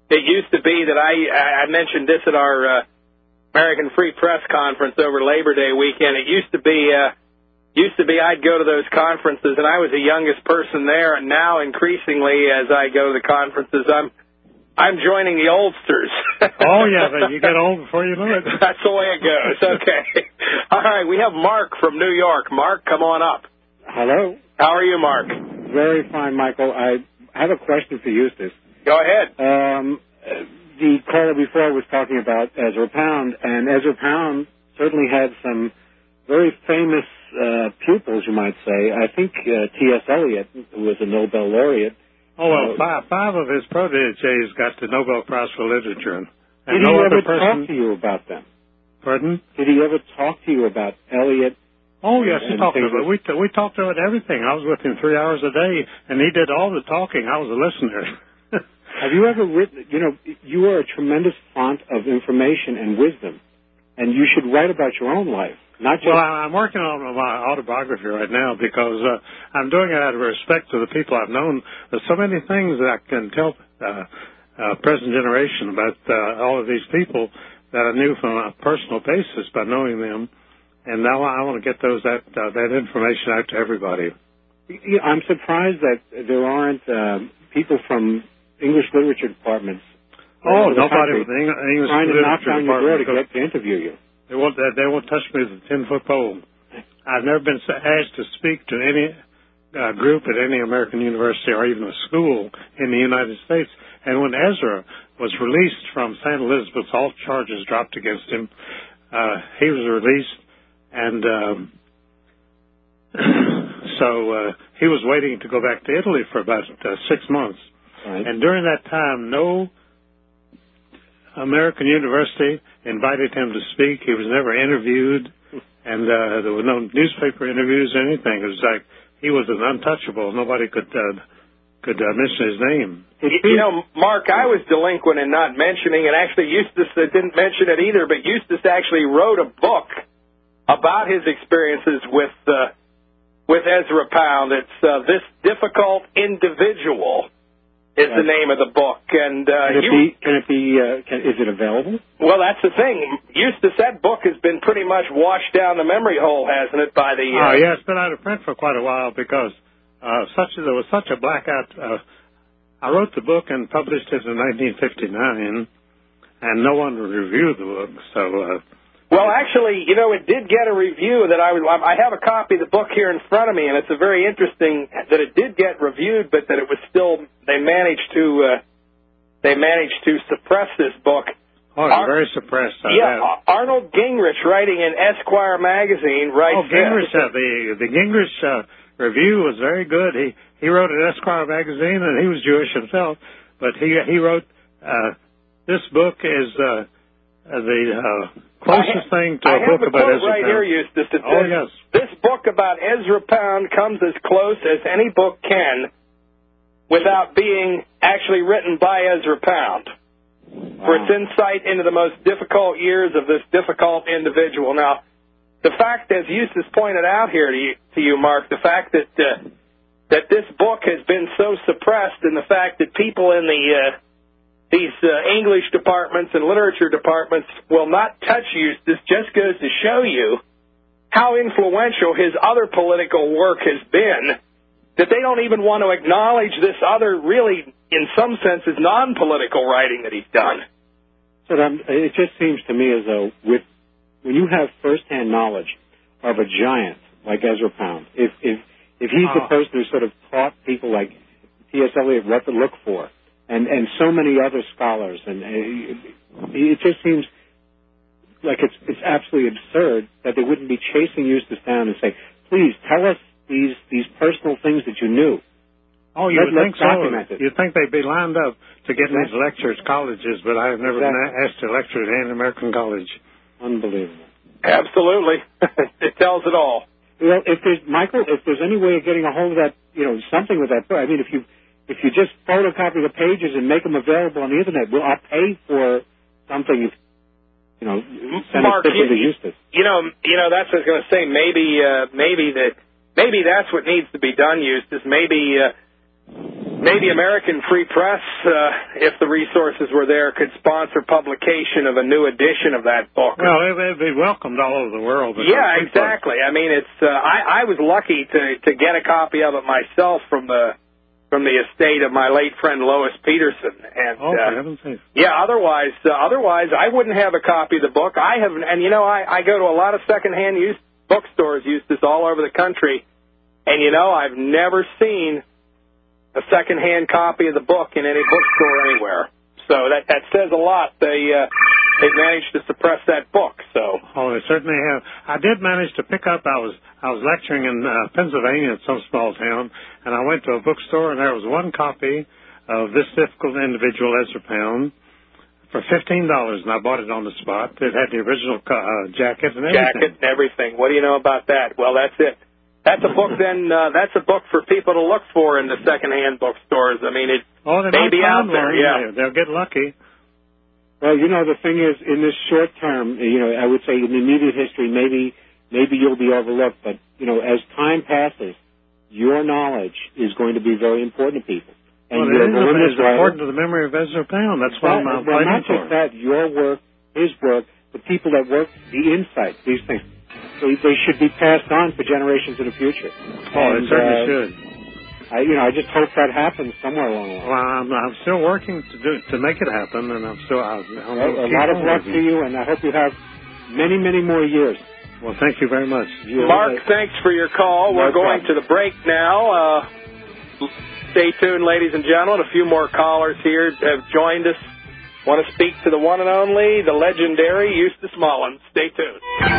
it used to be that I I mentioned this at our uh, American Free Press conference over Labor Day weekend. It used to be uh, used to be I'd go to those conferences, and I was the youngest person there. And now, increasingly, as I go to the conferences, I'm I'm joining the oldsters. Oh, yeah, but you get old before you know it. That's the way it goes. Okay. All right, we have Mark from New York. Mark, come on up. Hello. How are you, Mark? Very fine, Michael. I have a question for Eustace. Go ahead. Um, the caller before was talking about Ezra Pound, and Ezra Pound certainly had some very famous uh, pupils, you might say. I think uh, T S. Eliot, who was a Nobel laureate. Oh, well, five, five of his proteges got the Nobel Prize for Literature. And Did no he other ever person... talk to you about them? Pardon? Did he ever talk to you about Eliot? Oh, yes, he and talked things about we, t- we talked about everything. I was with him three hours a day, and he did all the talking. I was a listener. Have you ever written, you know, you are a tremendous font of information and wisdom, and you should write about your own life, not just... Well, I'm working on my autobiography right now because uh, I'm doing it out of respect to the people I've known. There's so many things that I can tell uh, uh, present generation about uh, all of these people that I knew from a personal basis by knowing them, and now I want to get those that uh, that information out to everybody. Yeah, I'm surprised that there aren't uh, people from English literature departments. Oh, nobody with English, English trying to knock literature on your door to department. get to interview you. They won't. They won't touch me with a ten-foot pole. I've never been asked to speak to any uh, group at any American university or even a school in the United States. And when Ezra was released from Saint Elizabeth's, all charges dropped against him. Uh, he was released, and um, so uh, he was waiting to go back to Italy for about uh, six months. Right. And during that time, no American university invited him to speak. He was never interviewed, and uh, there were no newspaper interviews or anything. It was like he was an untouchable. Nobody could uh, could uh, mention his name. You, you know, Mark, I was delinquent in not mentioning, and actually Eustace uh, didn't mention it either, but Eustace actually wrote a book about his experiences with uh, with Ezra Pound. It's uh, This Difficult Individual is the name of the book. And uh, Can it you, be, can it be uh, can, is it available? Well, that's the thing. Eustace, that book has been pretty much washed down the memory hole, hasn't it, by the... Uh, oh, yeah, it's been out of print for quite a while because uh, such there was such a blackout. Uh, I wrote the book and published it in nineteen fifty-nine, and no one reviewed the book, so... Uh, Well, actually, you know, it did get a review that I would. I have a copy of the book here in front of me, and it's a very interesting that it did get reviewed, but that it was still they managed to uh, they managed to suppress this book. Oh, Ar- very suppressed. I yeah, have. Arnold Gingrich, writing in Esquire magazine, writes. Oh, Gingrich, uh, the the Gingrich uh, review was very good. He he wrote in Esquire magazine, and he was Jewish himself, but he he wrote uh, this book is uh, the. Uh, Closest thing to a book about Ezra Pound. I have a quote right here, Eustace. It oh, says, yes. This book about Ezra Pound comes as close as any book can without being actually written by Ezra Pound. Wow. For its insight into the most difficult years of this difficult individual. Now, the fact, as Eustace pointed out here to you, to you Mark, the fact that uh, that this book has been so suppressed, and the fact that people in the... Uh, These uh, English departments and literature departments will not touch Eustace just goes to show you how influential his other political work has been, that they don't even want to acknowledge this other, really, in some senses, non-political writing that he's done. So um, it just seems to me as though with when you have first-hand knowledge of a giant like Ezra Pound, if if if he's oh. the person who sort of taught people like T S. Eliot what to look for, and and so many other scholars, and uh, it just seems like it's it's absolutely absurd that they wouldn't be chasing Eustace down and say, please tell us these these personal things that you knew. Oh, you Let, would think so. It. You'd think they'd be lined up to get exactly. these lectures, colleges, but I have never exactly. been asked to lecture at any American college. Unbelievable. Absolutely. It tells it all. Well, if there's, Michael, if there's any way of getting a hold of that, you know, something with that book, I mean, if you if you just photocopy the pages and make them available on the Internet, well, I'll pay for something, if, you know, send Mark, it to Eustace. You know, you know, that's what I was going to say. Maybe, uh, maybe that, maybe that's what needs to be done, Eustace. Maybe, uh, maybe American Free Press, uh, if the resources were there, could sponsor publication of a new edition of that book. Well, it would be welcomed all over the world. Yeah, exactly. I mean, it's. Uh, I, I was lucky to to get a copy of it myself from the from the estate of my late friend Lois Peterson. And oh, uh, for heaven's sake. Yeah, otherwise, uh, otherwise I wouldn't have a copy of the book. I have, and you know, I, I go to a lot of secondhand use bookstores, Eustace, all over the country, and you know, I've never seen a secondhand copy of the book in any bookstore anywhere. So that that says a lot. They uh, they managed to suppress that book. So oh, they certainly have. I did manage to pick up. I was I was lecturing in uh, Pennsylvania at some small town, and I went to a bookstore, and there was one copy of This Difficult Individual, Ezra Pound, for fifteen dollars, and I bought it on the spot. It had the original uh, jacket and everything. Jacket and everything. What do you know about that? Well, that's it. That's a book. Then uh, that's a book for people to look for in the secondhand bookstores. I mean, it oh, they may might be out find there. one. Yeah, They'll get lucky. Well, you know, the thing is, in this short term, you know, I would say in the immediate history, maybe maybe you'll be overlooked, but you know, as time passes, your knowledge is going to be very important to people. And well, you're it is it's important to the memory of Ezra Pound. That's what I'm well, fighting not for. just that, your work, his work, the people that work, the insights, these things. They, they should be passed on for generations in the future. Oh, and, they certainly uh, should. I, you know, I just hope that happens somewhere along the line. Well, I'm, I'm still working to do to make it happen, and I'm still. I'm, I'm well, a lot of luck to you, and I hope you have many, many more years. Well, thank you very much. You Mark, know, thanks for your call. No We're going problem. to the break now. Uh, stay tuned, ladies and gentlemen. A few more callers here have joined us. Want to speak to the one and only, the legendary Eustace Mullins. Stay tuned.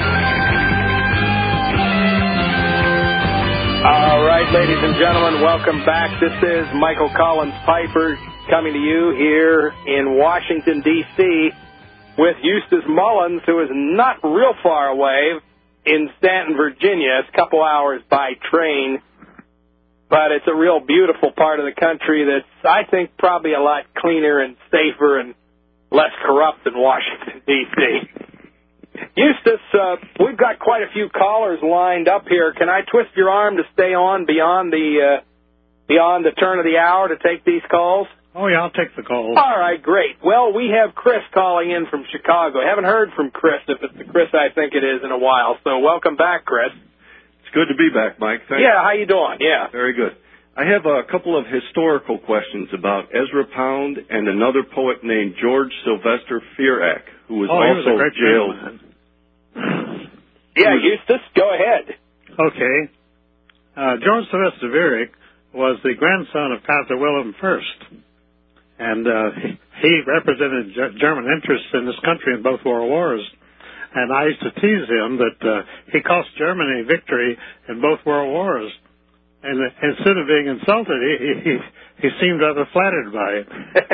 All right, ladies and gentlemen, welcome back. This is Michael Collins Piper coming to you here in Washington, D C with Eustace Mullins, who is not real far away in Stanton, Virginia. It's a couple hours by train, but it's a real beautiful part of the country that's, I think, probably a lot cleaner and safer and less corrupt than Washington, D C Eustace, uh, we've got quite a few callers lined up here. Can I twist your arm to stay on beyond the uh, beyond the turn of the hour to take these calls? Oh, yeah, I'll take the call. All right, great. Well, we have Chris calling in from Chicago. I haven't heard from Chris, if it's the Chris I think it is, in a while. So welcome back, Chris. It's good to be back, Mike. Thanks. Yeah, how you doing? Yeah. Very good. I have a couple of historical questions about Ezra Pound and another poet named George Sylvester Fearak, who was oh, also he was a great jailed. gentleman. Yeah, Eustace, go ahead. Okay. Uh, George Sylvester Fearak was the grandson of Kaiser Wilhelm the First, and uh, he represented G- German interests in this country in both world wars. And I used to tease him that uh, he cost Germany victory in both world wars. And uh, instead of being insulted, he, he, he seemed rather flattered by it.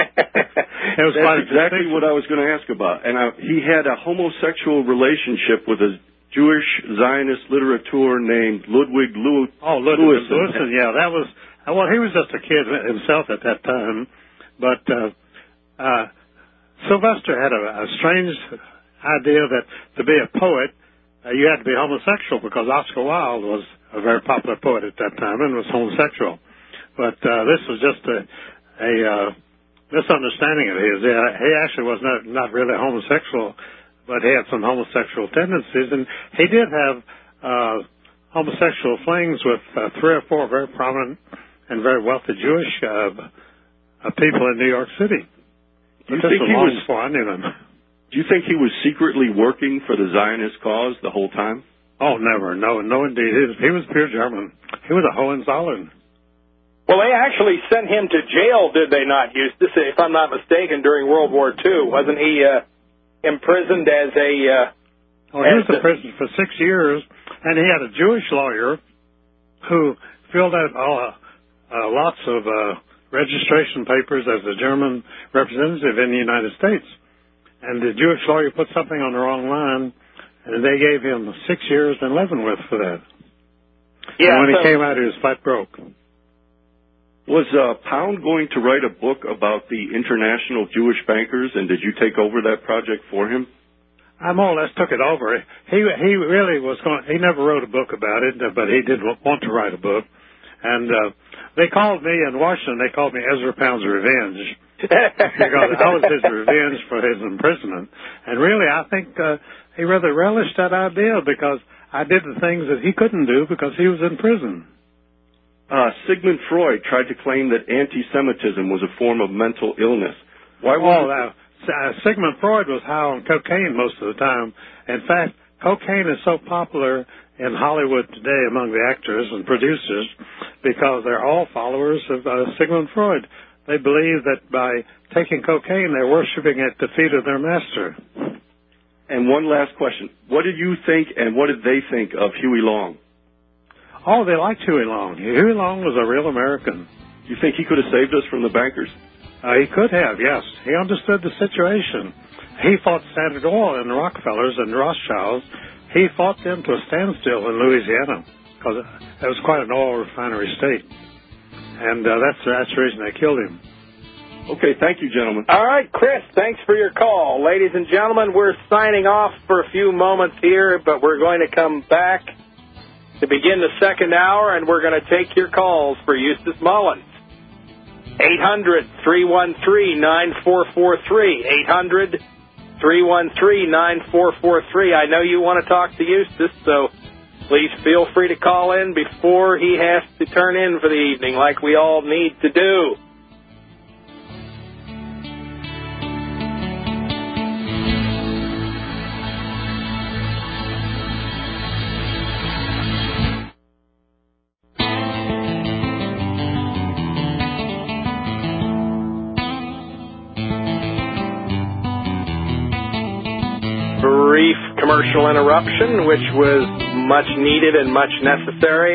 It was That's exactly what I was going to ask about. And I, he had a homosexual relationship with a Jewish Zionist literateur named Ludwig Lew- Oh, Ludwig Lewison. Lewison, yeah, that was, well, he was just a kid himself at that time. But uh, uh, Sylvester had a, a strange idea that to be a poet, uh, you had to be homosexual, because Oscar Wilde was a very popular poet at that time and was homosexual. But uh, this was just a, a uh, misunderstanding of his. Yeah, he actually was not, not really homosexual, but he had some homosexual tendencies, and he did have uh, homosexual flings with uh, three or four very prominent and very wealthy Jewish uh, uh, people in New York City. Do you But this think was he long was? before I knew them. Do you think he was secretly working for the Zionist cause the whole time? Oh, never. No, no, indeed. He was, he was pure German. He was a Hohenzollern. Well, they actually sent him to jail, did they not, Eustace, if I'm not mistaken, during World War Two. Wasn't he uh, imprisoned as a... Uh, oh, he was in prison for six years, and he had a Jewish lawyer who filled out all, uh, lots of uh, registration papers as a German representative in the United States. And the Jewish lawyer put something on the wrong line, and they gave him six years in Leavenworth for that. Yeah, and when so, he came out, he was flat broke. Was uh, Pound going to write a book about the international Jewish bankers, and did you take over that project for him? I more or less took it over. He he really was going. He never wrote a book about it, but he did want to write a book. And uh, they called me in Washington, they called me Ezra Pound's Revenge. Because I was his revenge for his imprisonment. And really, I think uh, he rather relished that idea because I did the things that he couldn't do because he was in prison. Uh, Sigmund Freud tried to claim that anti-Semitism was a form of mental illness. Why well, uh, uh, Sigmund Freud was high on cocaine most of the time. In fact, cocaine is so popular in Hollywood today among the actors and producers because they're all followers of uh, Sigmund Freud. They believe that by taking cocaine, they're worshiping at the feet of their master. And one last question. What did you think and what did they think of Huey Long? Oh, they liked Huey Long. Huey Long was a real American. You think he could have saved us from the bankers? Uh, he could have, yes. He understood the situation. He fought Standard Oil and the Rockefellers and the Rothschilds. He fought them to a standstill in Louisiana because it was quite an oil refinery state. And uh, that's, that's the reason they killed him. Okay, thank you, gentlemen. All right, Chris, thanks for your call. Ladies and gentlemen, we're signing off for a few moments here, but we're going to come back to begin the second hour, and we're going to take your calls for Eustace Mullins. eight hundred, three one three, nine four four three. eight hundred, three one three, nine four four three. I know you want to talk to Eustace, so please feel free to call in before he has to turn in for the evening like we all need to do. Brief commercial interruption, which was much needed and much necessary.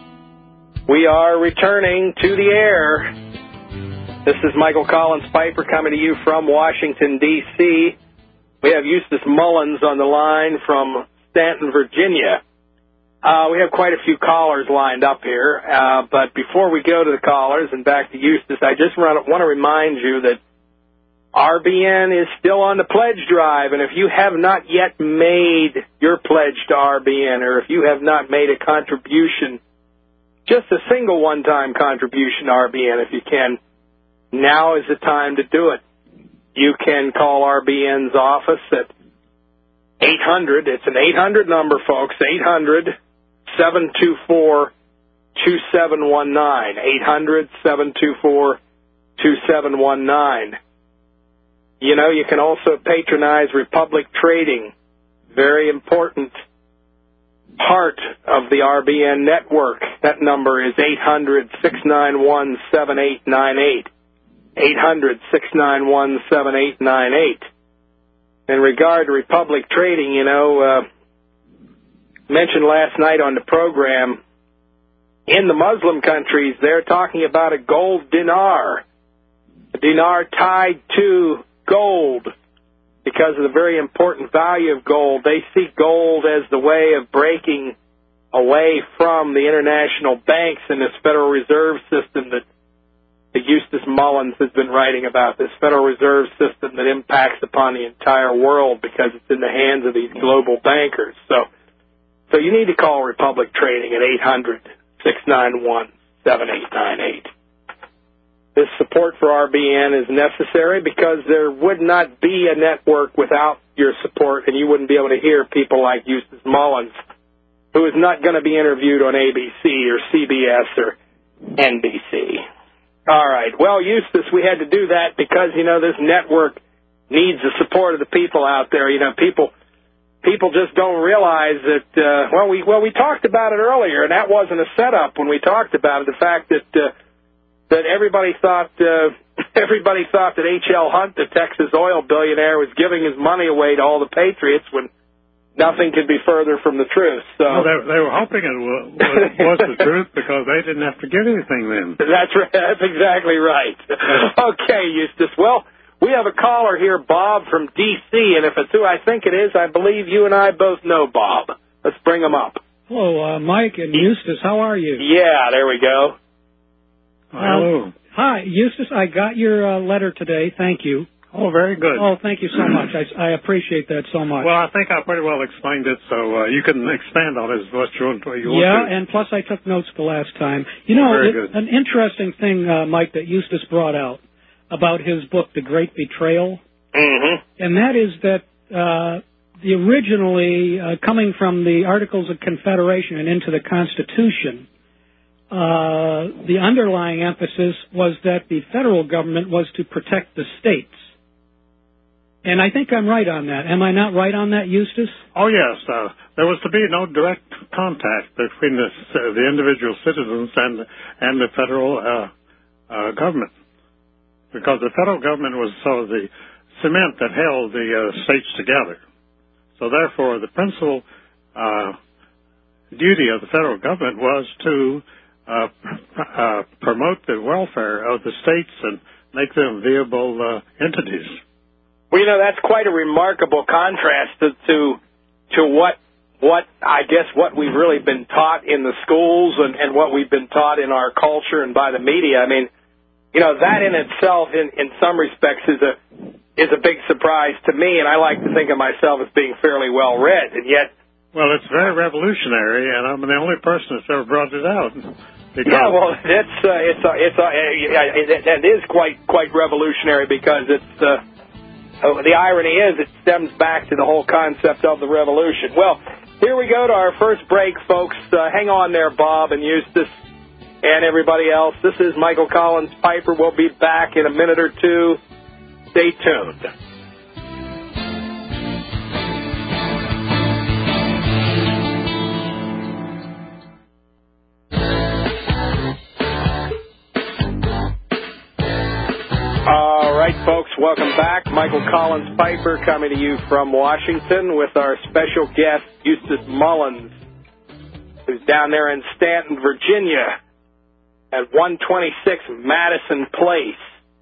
We are returning to the air. This is Michael Collins Piper coming to you from Washington, D C We have Eustace Mullins on the line from Stanton, Virginia. Uh, we have quite a few callers lined up here, uh, but before we go to the callers and back to Eustace, I just want to remind you that R B N is still on the pledge drive, and if you have not yet made your pledge to R B N, or if you have not made a contribution, just a single one-time contribution to R B N if you can, now is the time to do it. You can call R B N's office at eight hundred, it's an eight hundred number, folks, eight hundred, seven two four, two seven one nine, eight hundred, seven two four, two seven one nine. You know, you can also patronize Republic Trading, very important part of the R B N network. That number is eight hundred, six nine one, seven eight nine eight, eight hundred, six nine one, seven eight nine eight. In regard to Republic Trading, you know, uh, mentioned last night on the program, in the Muslim countries, they're talking about a gold dinar, a dinar tied to gold because of the very important value of gold. They see gold as the way of breaking away from the international banks and this Federal Reserve System that, that Eustace Mullins has been writing about, this Federal Reserve System that impacts upon the entire world because it's in the hands of these global bankers. So, so you need to call Republic Trading at eight hundred, six nine one, seven eight nine eight. This support for R B N is necessary because there would not be a network without your support, and you wouldn't be able to hear people like Eustace Mullins, who is not going to be interviewed on A B C or C B S or N B C. All right. Well, Eustace, we had to do that because, you know, this network needs the support of the people out there. You know, people people just don't realize that, uh, well, we well, we talked about it earlier, and that wasn't a setup when we talked about it, the fact that uh, that everybody thought uh, everybody thought that H L Hunt, the Texas oil billionaire, was giving his money away to all the patriots when nothing could be further from the truth. So well, they, they were hoping it was, was the truth because they didn't have to give anything then. That's right. That's exactly right. Okay, Eustace. Well, we have a caller here, Bob from D C, and if it's who I think it is, I believe you and I both know Bob. Let's bring him up. Hello, uh, Mike and Eustace. How are you? Yeah, there we go. Hello. Uh, hi, Eustace. I got your uh, letter today. Thank you. Oh, very good. Oh, thank you so much. I, I appreciate that so much. Well, I think I pretty well explained it, so uh, you can expand on it as much as you want to. Yeah, and plus I took notes the last time. You know, very it, good. An interesting thing, uh, Mike, that Eustace brought out about his book, The Great Betrayal, mm-hmm. and that is that uh, the originally, uh, coming from the Articles of Confederation and into the Constitution, uh, the underlying emphasis was that the federal government was to protect the states. And I think I'm right on that. Am I not right on that, Eustace? Oh, yes. Uh, there was to be no direct contact between the, uh, the individual citizens and and the federal uh, uh, government, because the federal government was sort of the cement that held the uh, states together. So, therefore, the principal uh, duty of the federal government was to uh, uh, promote the welfare of the states and make them viable uh, entities. Well, you know, that's quite a remarkable contrast to, to to what what I guess what we've really been taught in the schools and, and what we've been taught in our culture and by the media. I mean, you know, that in itself, in, in some respects, is a is a big surprise to me, and I like to think of myself as being fairly well read, and yet. Well, it's very revolutionary, and I'm the only person that's ever brought it out. Yeah, well, it's uh, it's uh, it's uh, it, it is quite quite revolutionary because it's. Uh, Oh, the irony is it stems back to the whole concept of the revolution. Well, here we go to our first break, folks. Uh, hang on there, Bob and Eustace and everybody else. This is Michael Collins Piper. We'll be back in a minute or two. Stay tuned. All right, folks, welcome back. Michael Collins Piper coming to you from Washington with our special guest, Eustace Mullins, who's down there in Stanton, Virginia at one twenty-six Madison Place.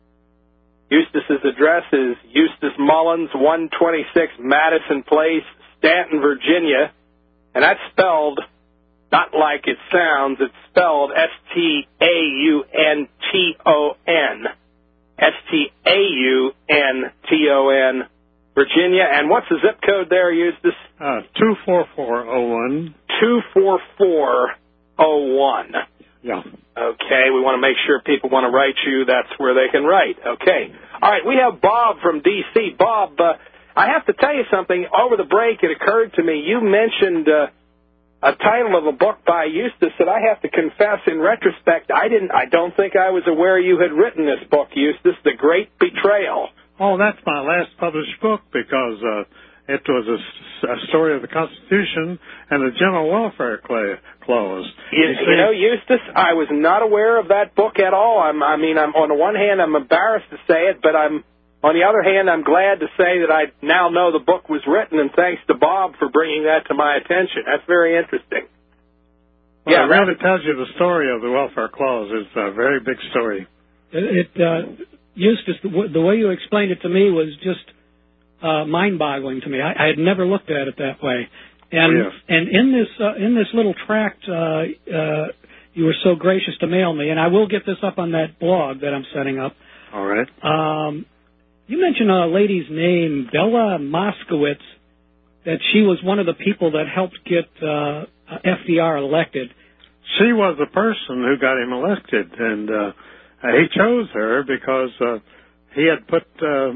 Eustace's address is Eustace Mullins, one twenty-six Madison Place, Stanton, Virginia, and that's spelled not like it sounds. It's spelled S T A U N T O N. S T A U N T O N, Virginia. And what's the zip code there, Eustace? Uh, two four four oh one. two four four oh one. Yeah. Okay, we want to make sure people want to write you. That's where they can write. Okay. All right, we have Bob from D C Bob, uh, I have to tell you something. Over the break, it occurred to me, you mentioned uh, a title of a book by Eustace that I have to confess in retrospect, I didn't. I don't think I was aware you had written this book, Eustace, The Great Betrayal. Oh, that's my last published book because uh, it was a, a story of the Constitution and the General Welfare Clause. You, you, you know, Eustace, I was not aware of that book at all. I'm, I mean, I'm, on the one hand, I'm embarrassed to say it, but I'm on the other hand, I'm glad to say that I now know the book was written, and thanks to Bob for bringing that to my attention. That's very interesting. Well, yeah, it really tells you the story of the Welfare Clause. It's a very big story. It, it uh, Eustace, the, w- the way you explained it to me was just uh, mind-boggling to me. I, I had never looked at it that way. And oh, yes. and in this uh, in this little tract, uh, uh, you were so gracious to mail me, and I will get this up on that blog that I'm setting up. All right. Um, you mentioned a lady's name, Bella Moskowitz, that she was one of the people that helped get uh, F D R elected. She was the person who got him elected, and uh, he chose her because uh, he had put uh,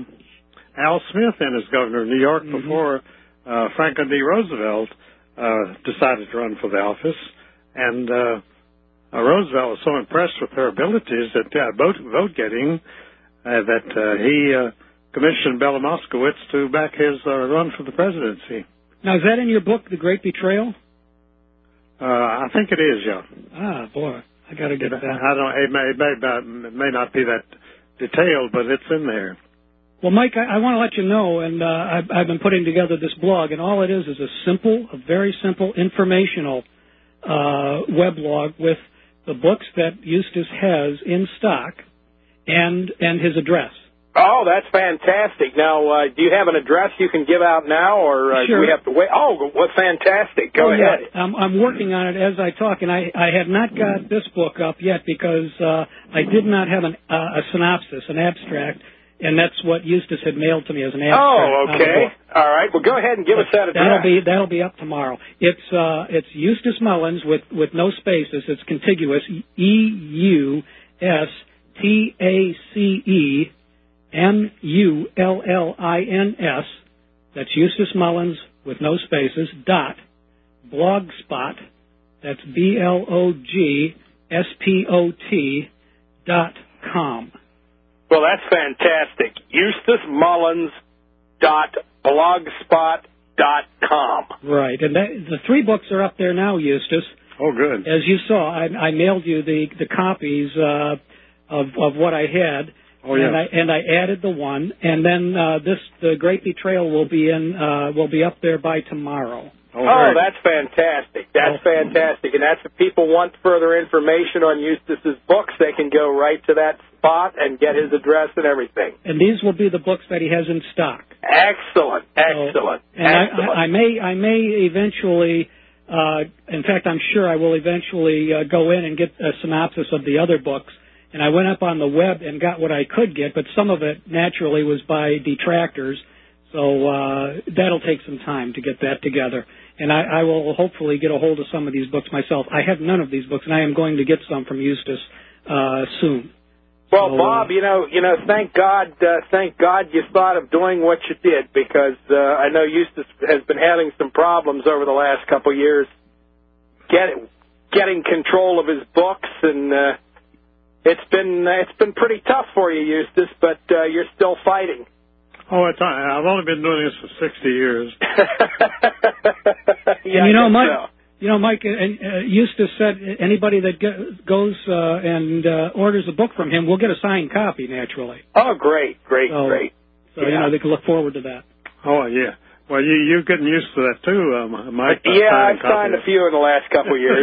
Al Smith in as governor of New York mm-hmm. before uh, Franklin D. Roosevelt uh, decided to run for the office. And uh, uh, Roosevelt was so impressed with her abilities at uh, vote, vote getting uh, that uh, he uh, commissioned Bella Moskowitz to back his uh, run for the presidency. Now, is that in your book, The Great Betrayal? Uh, I think it is, yeah. Ah, boy, I got to get that. I don't. It may, it may, it may not be that detailed, but it's in there. Well, Mike, I, I want to let you know, and uh, I've, I've been putting together this blog, and all it is is a simple, a very simple, informational uh, weblog with the books that Eustace has in stock and and his address. Oh, that's fantastic. Now, uh, do you have an address you can give out now, or uh, sure. do we have to wait? Oh, what fantastic. Go oh, ahead. Yeah. I'm, I'm working on it as I talk, and I, I have not got this book up yet because uh, I did not have an, uh, a synopsis, an abstract, and that's what Eustace had mailed to me as an abstract. Oh, on the okay. book. All right. Well, go ahead and give us that address. That'll be that'll be up tomorrow. It's uh, it's Eustace Mullins with, with no spaces. It's contiguous. E U S T A C E M U L L I N S. That's Eustace Mullins with no spaces. Dot blogspot. That's B L O G S P O T dot com. Well, that's fantastic. Eustace Mullins dot blogspot dot com. Right, and that, the three books are up there now, Eustace. Oh, good. As you saw, I, I mailed you the the copies uh, of of what I had. Oh, yeah. And I and I added the one, and then uh, this the Great Betrayal will be in uh, will be up there by tomorrow. Oh, oh that's fantastic. That's oh. fantastic. And that's if people want further information on Eustace's books, they can go right to that spot and get his address and everything. And these will be the books that he has in stock. Excellent. Excellent. So, and excellent. I, I may I may eventually, uh, in fact, I'm sure I will eventually uh, go in and get a synopsis of the other books. And I went up on the web and got what I could get, but some of it naturally was by detractors. So uh, that'll take some time to get that together. And I, I will hopefully get a hold of some of these books myself. I have none of these books, and I am going to get some from Eustace uh, soon. Well, so, Bob, uh, you know, you know, thank God, uh, thank God you thought of doing what you did, because uh, I know Eustace has been having some problems over the last couple of years get, getting control of his books, and uh, it's been it's been pretty tough for you, Eustace, but uh, you're still fighting. Oh, it's, I've only been doing this for sixty years. yeah, and you know, Mike, so. you know, Mike, uh, uh, Eustace said anybody that go, goes uh, and uh, orders a book from him will get a signed copy, naturally. Oh, great, great, so, great. So, yeah. you know, they can look forward to that. Oh, yeah. Well, you, you're getting used to that, too, um, Mike. Yeah, I've signed a few in the last couple of years.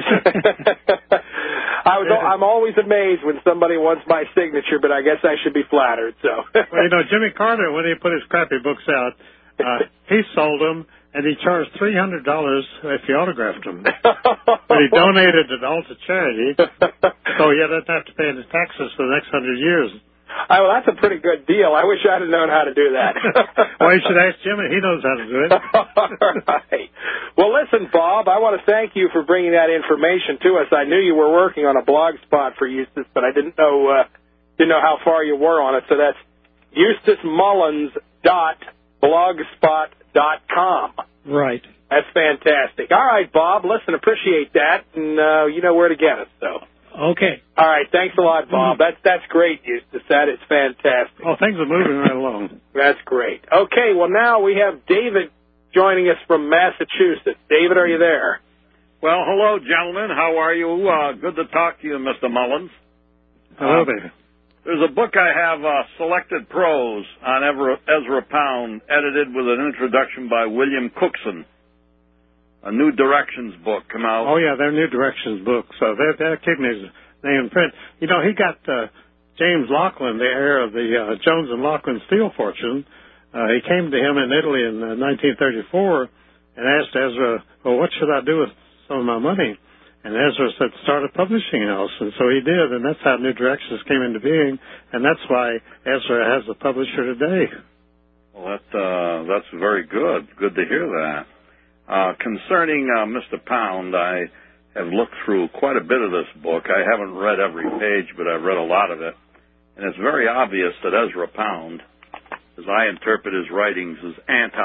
I was, I'm always amazed when somebody wants my signature, but I guess I should be flattered. So, well, you know, Jimmy Carter, when he put his crappy books out, uh, he sold them, and he charged three hundred dollars if he autographed them. But he donated it all to charity, so he doesn't have to pay any taxes for the next hundred years. Oh, well, that's a pretty good deal. I wish I'd have known how to do that. Well, you should ask Jimmy. He knows how to do it. All right. Well, listen, Bob, I want to thank you for bringing that information to us. I knew you were working on a blog spot for Eustace, but I didn't know uh, didn't know how far you were on it. So that's Eustace Mullins dot blogspot dot com. Right. That's fantastic. All right, Bob. Listen, appreciate that, and uh, you know where to get us, so. Okay. All right. Thanks a lot, Bob. That's that's great, Eustace. That is fantastic. Oh, things are moving right along. That's great. Okay. Well, now we have David joining us from Massachusetts. David, are you there? Well, hello, gentlemen. How are you? Uh, good to talk to you, Mister Mullins. Hello, uh, David. There's a book I have, uh, Selected Prose on Ezra Pound, edited with an introduction by William Cookson. A New Directions book come out. Oh, yeah, they're New Directions books. So they're, they're keeping his name in print. You know, he got uh, James Laughlin, the heir of the uh, Jones and Laughlin steel fortune. Uh, he came to him in Italy in uh, nineteen thirty-four and asked Ezra, well, what should I do with some of my money? And Ezra said, start a publishing house. And so he did, and that's how New Directions came into being. And that's why Ezra has a publisher today. Well, that, uh, that's very good. Good to hear that. Uh, concerning uh, Mister Pound, I have looked through quite a bit of this book. I haven't read every page, but I've read a lot of it. And it's very obvious that Ezra Pound, as I interpret his writings, is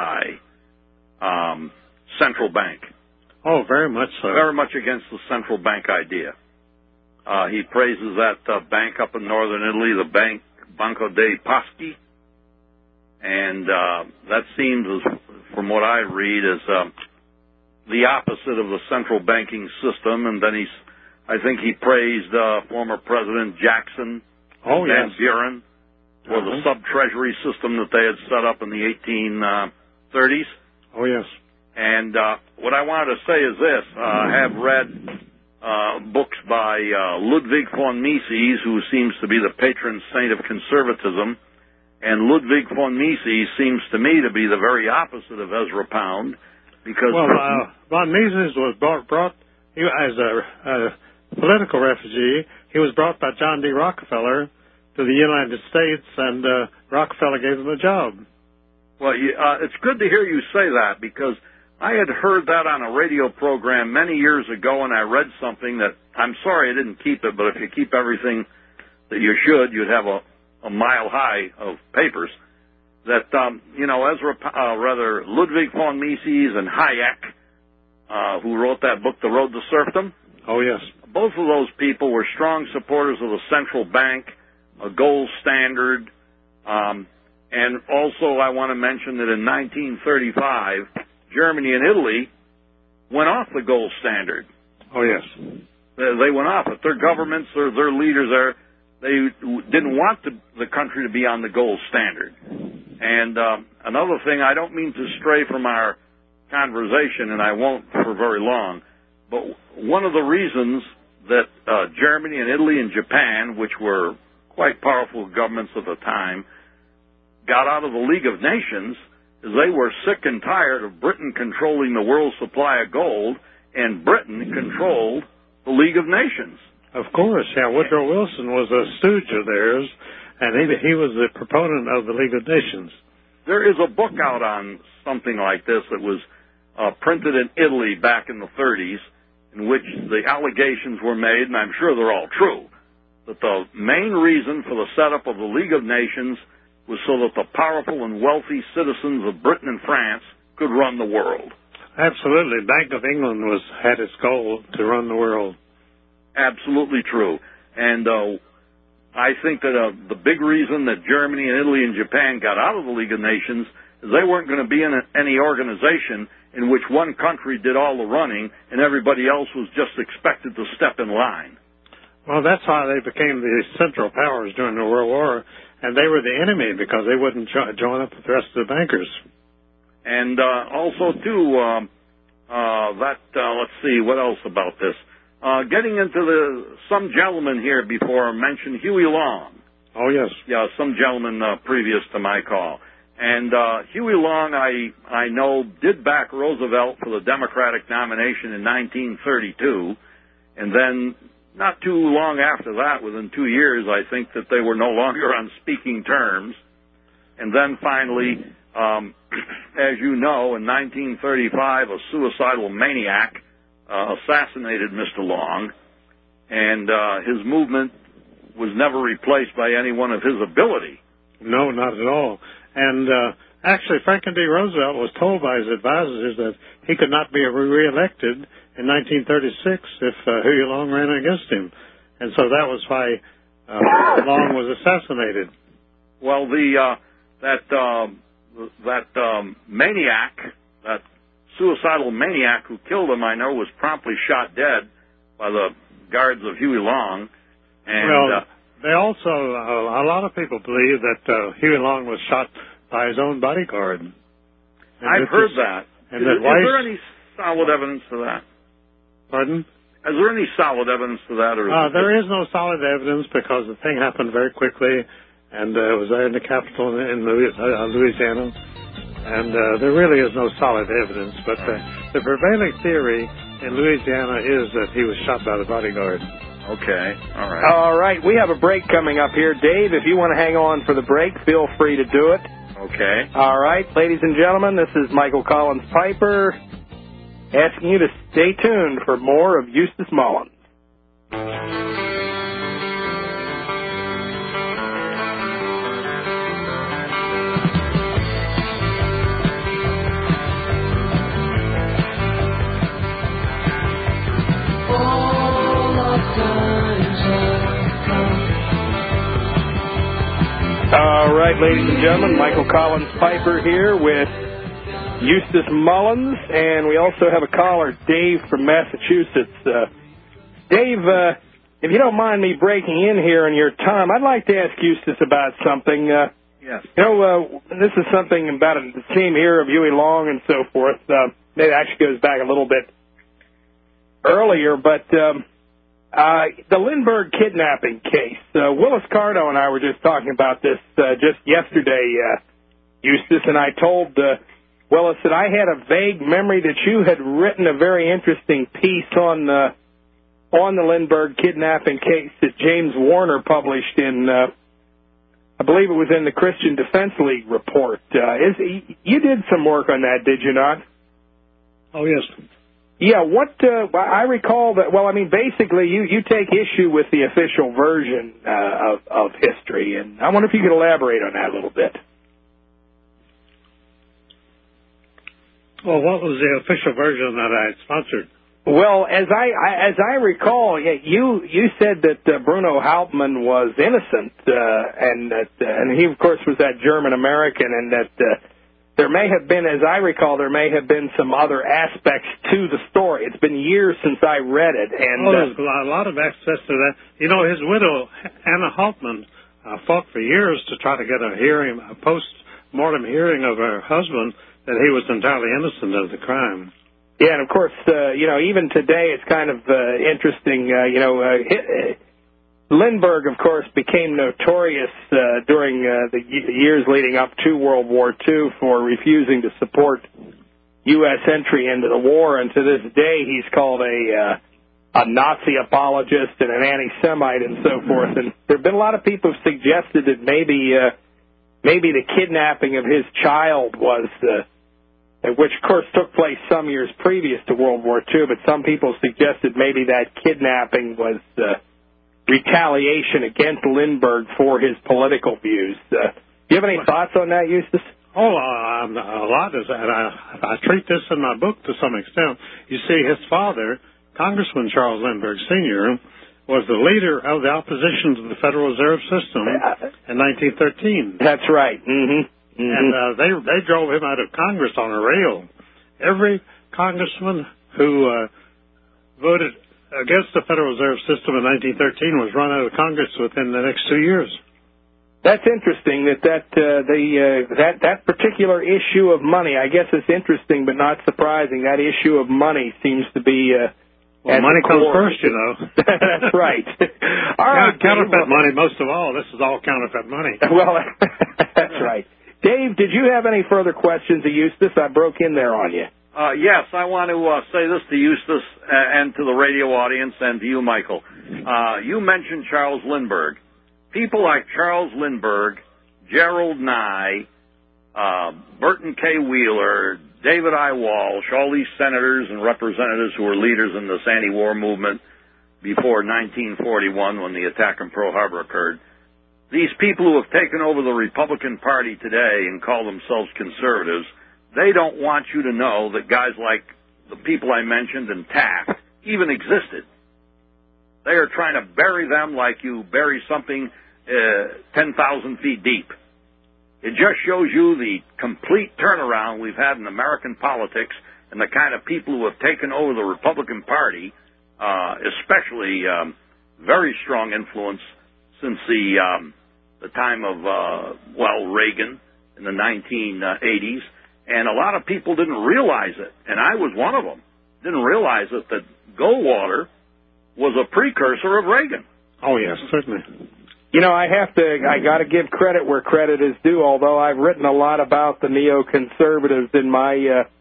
anti-central um, bank. Oh, very much so. Very much against the central bank idea. Uh, he praises that uh, bank up in northern Italy, the bank Banco dei Paschi. And uh, that seems, as, from what I read, as um, the opposite of the central banking system. And then he's, I think he praised uh, former President Jackson oh, Van yes. Buren for uh-huh. the sub-treasury system that they had set up in the eighteen thirties. Oh, yes. And uh, what I wanted to say is this. Uh, I have read uh, books by uh, Ludwig von Mises, who seems to be the patron saint of conservatism. And Ludwig von Mises seems to me to be the very opposite of Ezra Pound, because well, uh, von Mises was brought, brought he, as a, a political refugee. He was brought by John D. Rockefeller to to the United States, and uh, Rockefeller gave them a job. Well, you, uh, it's good to hear you say that, because I had heard that on a radio program many years ago, and I read something that, I'm sorry I didn't keep it, but if you keep everything that you should, you'd have a, a mile high of papers, that, um, you know, Ezra, uh, rather, Ludwig von Mises and Hayek, uh, who wrote that book, The Road to Serfdom. Oh, yes. Both of those people were strong supporters of the central bank, a gold standard, um, and also I want to mention that in nineteen thirty-five, Germany and Italy went off the gold standard. Oh, yes. They went off it. Their governments or their leaders are, they didn't want the, the country to be on the gold standard. And uh, another thing, I don't mean to stray from our conversation, and I won't for very long, but one of the reasons that uh, Germany and Italy and Japan, which were quite powerful governments at the time, got out of the League of Nations is they were sick and tired of Britain controlling the world's supply of gold, and Britain controlled the League of Nations. Of course, yeah. Woodrow Wilson was a stooge of theirs, and he, he was the proponent of the League of Nations. There is a book out on something like this that was uh, printed in Italy back in the thirties, in which the allegations were made, and I'm sure they're all true, that the main reason for the setup of the League of Nations was so that the powerful and wealthy citizens of Britain and France could run the world. Absolutely. Bank of England was had its goal to run the world. Absolutely true. And uh, I think that uh, the big reason that Germany and Italy and Japan got out of the League of Nations is they weren't going to be in a, any organization in which one country did all the running and everybody else was just expected to step in line. Well, that's how they became the Central Powers during the World War, and they were the enemy because they wouldn't jo- join up with the rest of the bankers. And uh, also, too, um, uh, that, uh, let's see, what else about this? Uh, getting into the, some gentleman here before mentioned Huey Long. Oh, yes. Yeah, some gentleman uh, previous to my call. And uh, Huey Long, I, I know, did back Roosevelt for the Democratic nomination in nineteen thirty-two, and then not too long after that, within two years, I think that they were no longer on speaking terms. And then finally, um, as you know, in nineteen thirty-five, a suicidal maniac uh, assassinated Mister Long, and uh, his movement was never replaced by anyone of his ability. No, not at all. And uh, actually, Franklin D. Roosevelt was told by his advisors that he could not be re-elected in nineteen thirty-six if uh, Huey Long ran against him. And so that was why uh, Long was assassinated. Well, the uh, that um, that um, maniac, that suicidal maniac who killed him, I know, was promptly shot dead by the guards of Huey Long. And, well, uh, they also, uh, a lot of people believe that uh, Huey Long was shot by his own bodyguard. And I've heard is, that. And is, that is Weiss, there any solid evidence to that? Pardon? Is there any solid evidence to that? Or is uh, it there is no solid evidence because the thing happened very quickly, and uh, it was there in the capital in Louisiana, and uh, there really is no solid evidence. But uh, the prevailing theory in Louisiana is that he was shot by the bodyguard. Okay, all right. All right, we have a break coming up here. Dave, if you want to hang on for the break, feel free to do it. Okay. All right, ladies and gentlemen, this is Michael Collins Piper asking you to stay tuned for more of Eustace Mullins. All right, ladies and gentlemen, Michael Collins Piper here with Eustace Mullins, and we also have a caller, Dave from Massachusetts. Uh, Dave, uh, if you don't mind me breaking in here in your time, I'd like to ask Eustace about something. Uh, yes. You know, uh, this is something about a team here of Huey Long and so forth. Uh, it actually goes back a little bit earlier, but um, uh, the Lindbergh kidnapping case. Uh, Willis Cardo and I were just talking about this uh, just yesterday, uh, Eustace, and I told uh, Willis that I had a vague memory that you had written a very interesting piece on the on the Lindbergh kidnapping case that James Warner published in uh, I believe it was in the Christian Defense League report. Uh, is you did some work on that, did you not? Oh, yes. Yeah, what, uh, I recall that, well, I mean, basically, you, you take issue with the official version uh, of, of history, and I wonder if you could elaborate on that a little bit. Well, what was the official version that I had sponsored? Well, as I, I as I recall, you you said that uh, Bruno Hauptmann was innocent, uh, and that uh, and he of course was that German American, and that uh, there may have been, as I recall, there may have been some other aspects to the story. It's been years since I read it, and oh, there's uh, a lot of access to that. You know, his widow Anna Hauptmann uh, fought for years to try to get a hearing, a post-mortem hearing of her husband, that he was entirely innocent of the crime. Yeah, and of course, uh, you know, even today it's kind of uh, interesting. Uh, you know, uh, Lindbergh, of course, became notorious uh, during uh, the years leading up to World War Two for refusing to support U S entry into the war, and to this day he's called a uh, a Nazi apologist and an anti-Semite and so forth. And there have been a lot of people who suggested that maybe uh, maybe the kidnapping of his child was the which, of course, took place some years previous to World War Two, but some people suggested maybe that kidnapping was uh, retaliation against Lindbergh for his political views. Uh, do you have any thoughts on that, Eustace? Oh, uh, a lot is that. I, I treat this in my book to some extent. You see, his father, Congressman Charles Lindbergh Senior, was the leader of the opposition to the Federal Reserve System in nineteen thirteen. That's right. Mm-hmm. Mm-hmm. And uh, they they drove him out of Congress on a rail. Every congressman who uh, voted against the Federal Reserve System in nineteen thirteen was run out of Congress within the next two years. That's interesting. That that uh, the uh, that that particular issue of money. I guess it's interesting, but not surprising. That issue of money seems to be. Uh, well, money comes first, you know. That's right. All right, counterfeit money, most of all. This is all counterfeit money. Well, that's right. Dave, did you have any further questions of Eustace? I broke in there on you. Uh, yes, I want to uh, say this to Eustace and to the radio audience and to you, Michael. Uh, you mentioned Charles Lindbergh. People like Charles Lindbergh, Gerald Nye, uh, Burton K. Wheeler, David I. Walsh, all these senators and representatives who were leaders in this anti-war movement before nineteen forty-one when the attack on Pearl Harbor occurred. These people who have taken over the Republican Party today and call themselves conservatives, they don't want you to know that guys like the people I mentioned and Taft even existed. They are trying to bury them like you bury something uh, ten thousand feet deep. It just shows you the complete turnaround we've had in American politics and the kind of people who have taken over the Republican Party, uh, especially um, very strong influence since the um, the time of, uh, well, Reagan in the nineteen eighties, and a lot of people didn't realize it, and I was one of them, didn't realize it, that Goldwater was a precursor of Reagan. Oh, yes, certainly. You know, I have to, I got to give credit where credit is due, although I've written a lot about the neoconservatives in my,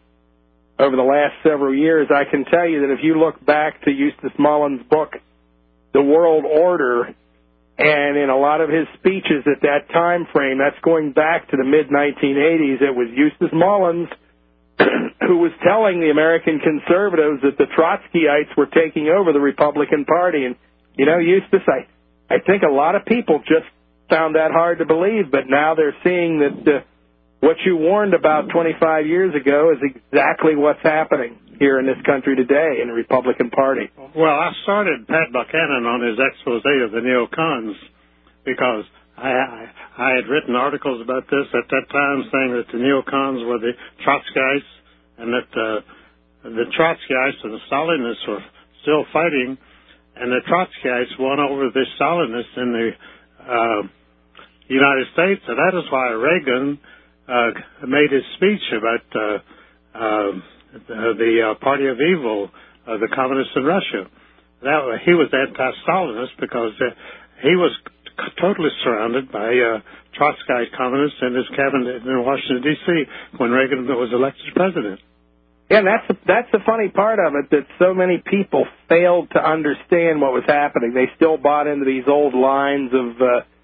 uh, over the last several years. I can tell you that if you look back to Eustace Mullins' book, The World Order, and in a lot of his speeches at that time frame, that's going back to the mid nineteen eighties, it was Eustace Mullins who was telling the American conservatives that the Trotskyites were taking over the Republican Party. And, you know, Eustace, I, I think a lot of people just found that hard to believe, but now they're seeing that uh, what you warned about twenty-five years ago is exactly what's happening here in this country today in the Republican Party. Well, I started Pat Buchanan on his expose of the neocons because I, I, I had written articles about this at that time saying that the neocons were the Trotskyites and that uh, the Trotskyites and the Stalinists were still fighting, and the Trotskyites won over the Stalinists in the uh, United States, and that is why Reagan uh, made his speech about uh, uh, the, the uh, Party of Evil, uh, the communists in Russia. That he was anti-Stalinist because uh, he was c- totally surrounded by uh, Trotskyite communists in his cabinet in Washington, D C when Reagan was elected president. Yeah, and that's the, that's the funny part of it, that so many people failed to understand what was happening. They still bought into these old lines of uh,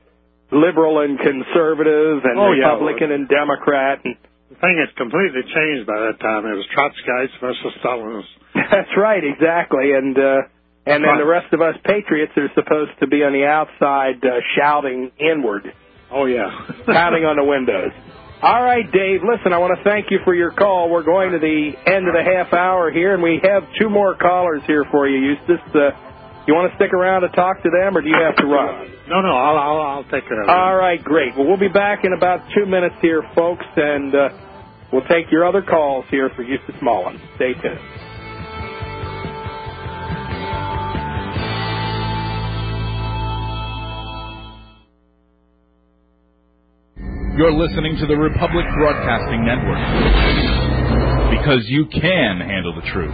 liberal and conservative and oh, Republican yeah. and Democrat. And the thing had completely changed by that time. It was Trotskyites versus Stalinists. That's right, exactly. And uh, and then the rest of us patriots are supposed to be on the outside uh, shouting inward. Oh, yeah. Pounding on the windows. All right, Dave, listen, I want to thank you for your call. We're going to the end of the half hour here, and we have two more callers here for you, Eustace. Uh, you want to stick around to talk to them, or do you have to run? No, no, I'll, I'll, I'll take care of it. All right, great. Well, we'll be back in about two minutes here, folks, and uh, we'll take your other calls here for Eustace Mullins. Stay tuned. You're listening to the Republic Broadcasting Network, because you can handle the truth.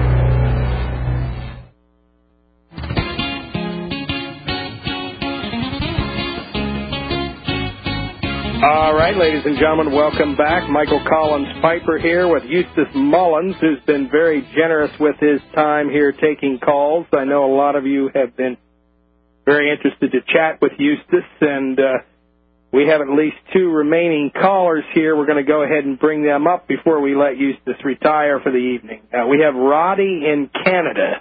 All right, ladies and gentlemen, welcome back. Michael Collins Piper here with Eustace Mullins, who's been very generous with his time here taking calls. I know a lot of you have been very interested to chat with Eustace, and uh, we have at least two remaining callers here. We're going to go ahead and bring them up before we let Eustace retire for the evening. Uh, we have Roddy in Canada.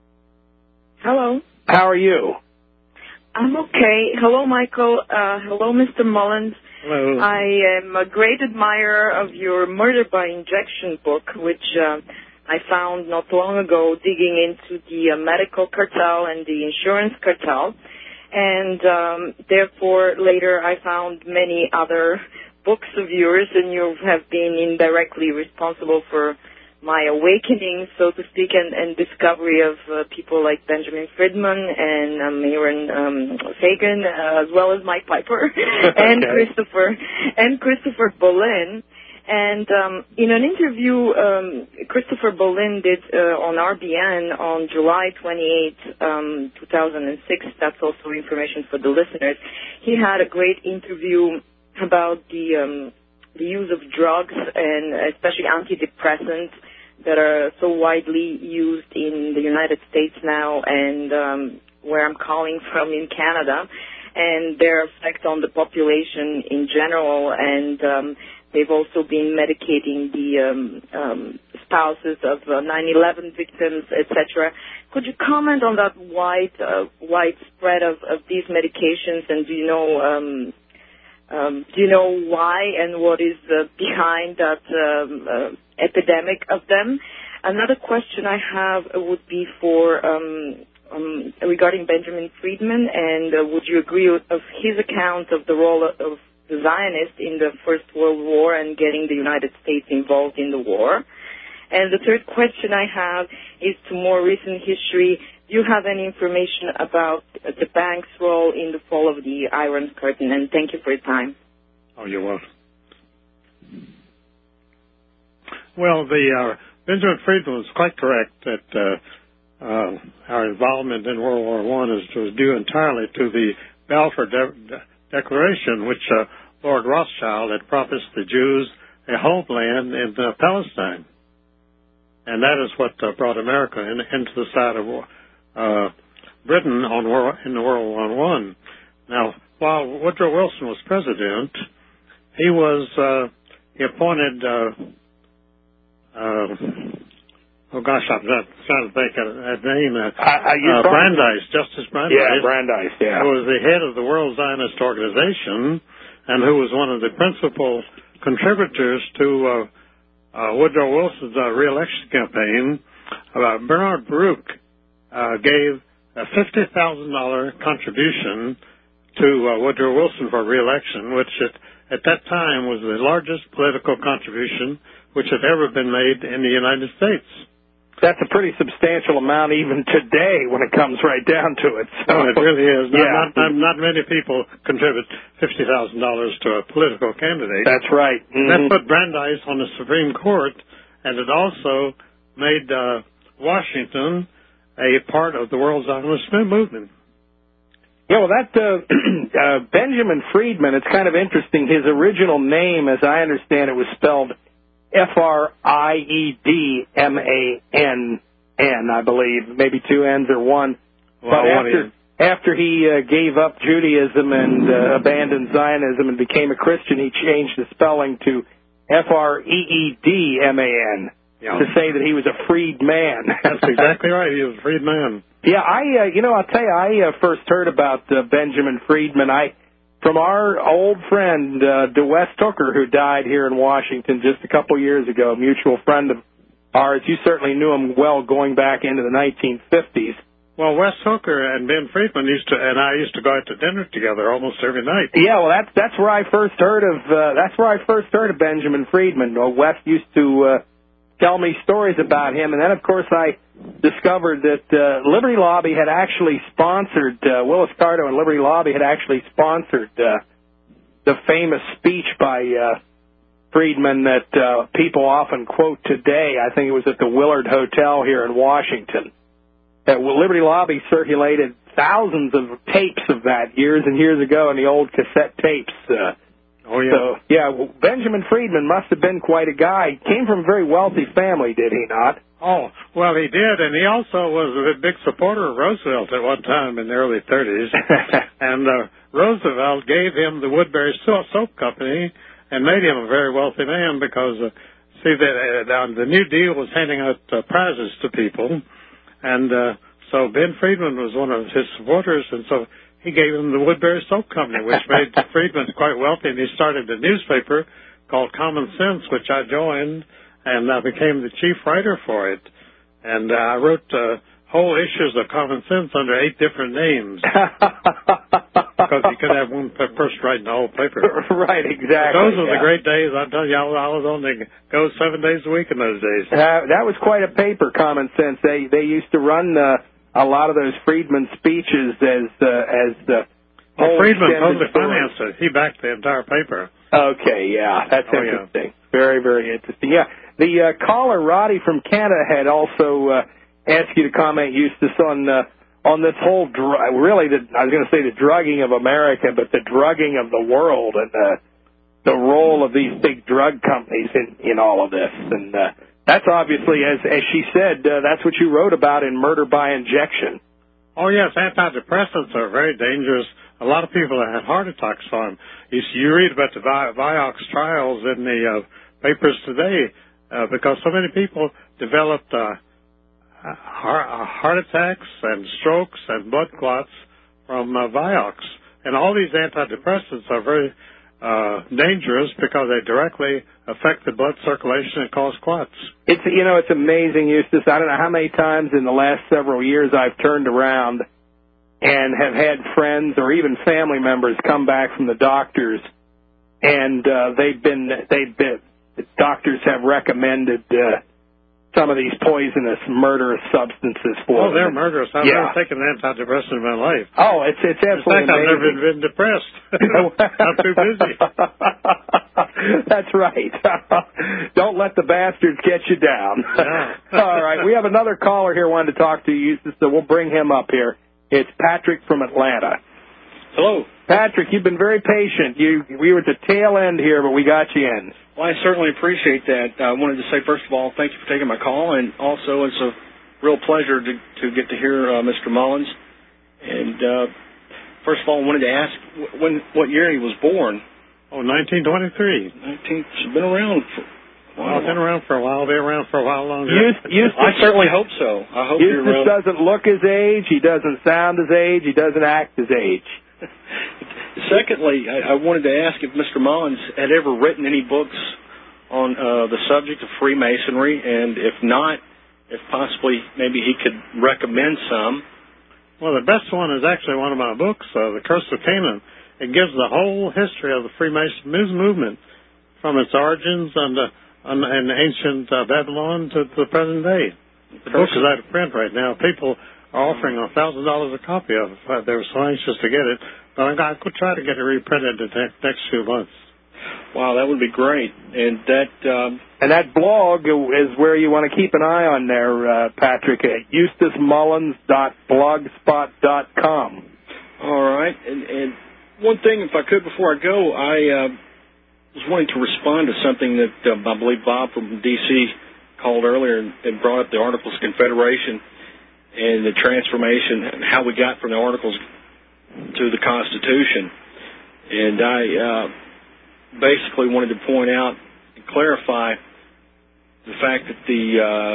Hello. How are you? I'm okay. Hello, Michael. Uh, hello, Mister Mullins. Hello. I am a great admirer of your Murder by Injection book, which uh, I found not long ago digging into the uh, medical cartel and the insurance cartel. And um, therefore, later I found many other books of yours, and you have been indirectly responsible for my awakening, so to speak, and, and discovery of uh, people like Benjamin Friedman and um, Aaron um, Fagan, uh, as well as Mike Piper and okay. Christopher and Christopher Bolin. And um, in an interview um, Christopher Bolin did uh, on R B N on July twenty-eighth, um, two thousand six, that's also information for the listeners, he had a great interview about the um, the use of drugs and especially antidepressants that are so widely used in the United States now and um, where I'm calling from in Canada, and their effect on the population in general. And um, they've also been medicating the um, um, spouses of uh, nine eleven victims, et cetera. Could you comment on that wide uh, widespread of, of these medications, and do you know um, um, do you know why and what is uh, behind that um, uh, epidemic of them? Another question I have would be for um, um, regarding Benjamin Friedman, and uh, would you agree with of his account of the role of, of the Zionists in the First World War and getting the United States involved in the war? And the third question I have is to more recent history. Do you have any information about the bank's role in the fall of the Iron Curtain? And thank you for your time. Oh, you're welcome. Well, the uh, Benjamin Friedman was quite correct that uh, uh, our involvement in World War One is was due entirely to the Balfour De- De- Declaration, which uh, Lord Rothschild had promised the Jews a homeland in uh, Palestine. And that is what uh, brought America in, into the side of uh, Britain on war, in the World War One. Now, while Woodrow Wilson was president, he was uh, he appointed. Uh, uh, oh gosh, I'm not trying to think of that name. Uh, I, I, uh, Brandeis, Justice Brandeis. Yeah, Brandeis. Yeah, who was the head of the World Zionist Organization, and who was one of the principal contributors to uh, uh, Woodrow Wilson's uh, re-election campaign. Uh, Bernard Baruch uh, gave a fifty thousand dollars contribution to uh, Woodrow Wilson for re-election, which at, at that time was the largest political contribution which had ever been made in the United States. That's a pretty substantial amount even today when it comes right down to it. So, oh, it really is. Not, yeah. not, not, not many people contribute fifty thousand dollars to a political candidate. That's right. Mm-hmm. That put Brandeis on the Supreme Court, and it also made uh, Washington a part of the World Zionist movement. Yeah, well, that uh, uh, Benjamin Friedman, it's kind of interesting. His original name, as I understand it, was spelled F R I E D M A N N, I believe. Maybe two N's or one. Well, but one after N. after he uh, gave up Judaism and uh, abandoned Zionism and became a Christian, he changed the spelling to F R E E D M A N yeah. to say that he was a freed man. That's exactly right. He was a freed man. Yeah, I, uh, you know, I'll tell you, I uh, first heard about uh, Benjamin Friedman. I, from our old friend, uh, DeWest Hooker, who died here in Washington just a couple years ago, a mutual friend of ours. You certainly knew him well going back into the nineteen fifties. Well, Wes Hooker and Ben Friedman used to, and I used to go out to dinner together almost every night. Yeah, well, that's that's where I first heard of uh, that's where I first heard of Benjamin Friedman. Well, Wes used to uh, tell me stories about him, and then of course I discovered that uh, Liberty Lobby had actually sponsored uh, Willis Carto and Liberty Lobby had actually sponsored uh, the famous speech by uh, Friedman that uh, people often quote today. I think it was at the Willard Hotel here in Washington. Uh, Liberty Lobby circulated thousands of tapes of that years and years ago in the old cassette tapes. Uh, oh, yeah. So, yeah, well, Benjamin Friedman must have been quite a guy. Came from a very wealthy family, did he not? Oh, well, he did, and he also was a big supporter of Roosevelt at one time in the early thirties. And uh, Roosevelt gave him the Woodbury Soap Company and made him a very wealthy man because, uh, see, the, uh, the New Deal was handing out uh, prizes to people. And uh, so Ben Friedman was one of his supporters, and so he gave him the Woodbury Soap Company, which made Friedman quite wealthy, and he started a newspaper called Common Sense, which I joined, and I became the chief writer for it. And uh, I wrote uh, whole issues of Common Sense under eight different names. Because you could have one person writing the whole paper. Right, exactly. But those were yeah. the great days. I tell you, I was on the go seven days a week in those days. Uh, that was quite a paper, Common Sense. They they used to run uh, a lot of those Friedman speeches as uh, as the well, Friedman totally story. financed it. He backed the entire paper. Okay, yeah, that's oh, interesting. Yeah. Very, very interesting. Yeah, the uh, caller Roddy from Canada had also uh, asked you to comment, Eustace, on. Uh, on this whole, dr- really, the, I was going to say the drugging of America, but the drugging of the world and uh, the role of these big drug companies in, in all of this. And uh, that's obviously, as as she said, uh, that's what you wrote about in Murder by Injection. Oh, yes, antidepressants are very dangerous. A lot of people have had heart attacks from them. You, you read about the Vi- Vioxx trials in the uh, papers today uh, because so many people developed uh, heart attacks and strokes and blood clots from uh, Vioxx. And all these antidepressants are very uh, dangerous because they directly affect the blood circulation and cause clots. It's, you know, it's amazing, Eustace. I don't know how many times in the last several years I've turned around and have had friends or even family members come back from the doctors, and uh, they've been, they've been, the doctors have recommended uh, some of these poisonous, murderous substances for Oh, them. they're murderous. I've yeah. never taken an antidepressant in my life. Oh, it's it's absolutely in fact, amazing. I've never been depressed. I'm too busy. That's right. Don't let the bastards get you down. Yeah. All right, we have another caller here wanting to talk to you, so we'll bring him up here. It's Patrick from Atlanta. Hello. Patrick, you've been very patient. You we were at the tail end here, but we got you in. Well, I certainly appreciate that. I wanted to say, first of all, thank you for taking my call, and also it's a real pleasure to, to get to hear uh, Mister Mullins. And uh, first of all, I wanted to ask when what year he was born. Oh, nineteen twenty-three. nineteen. She's been around for. Well, I've been around for a while. Been around for a while longer. Eustace, Eustace, I certainly hope so. I hope Eustace you're. Uh, doesn't look his age. He doesn't sound his age. He doesn't act his age. Secondly, I, I wanted to ask if Mister Mullins had ever written any books on uh, the subject of Freemasonry, and if not, if possibly maybe he could recommend some. Well, the best one is actually one of my books, uh, The Curse of Canaan. It gives the whole history of the Freemason movement from its origins and uh, in ancient uh, Babylon to, to the present day. The book is out of print right now. People are offering a thousand dollars a copy of it. Uh, they were so anxious to get it, but I could try to get it reprinted in the next few months. Wow, that would be great. And that um, and that blog is where you want to keep an eye on there, uh, Patrick, at eustace mullins dot blogspot dot com. All right. And, and one thing, if I could, before I go, I uh, was wanting to respond to something that uh, I believe Bob from D C called earlier and, and brought up the Articles of Confederation. and the transformation and how we got from the Articles to the Constitution. And I uh, basically wanted to point out and clarify the fact that the uh,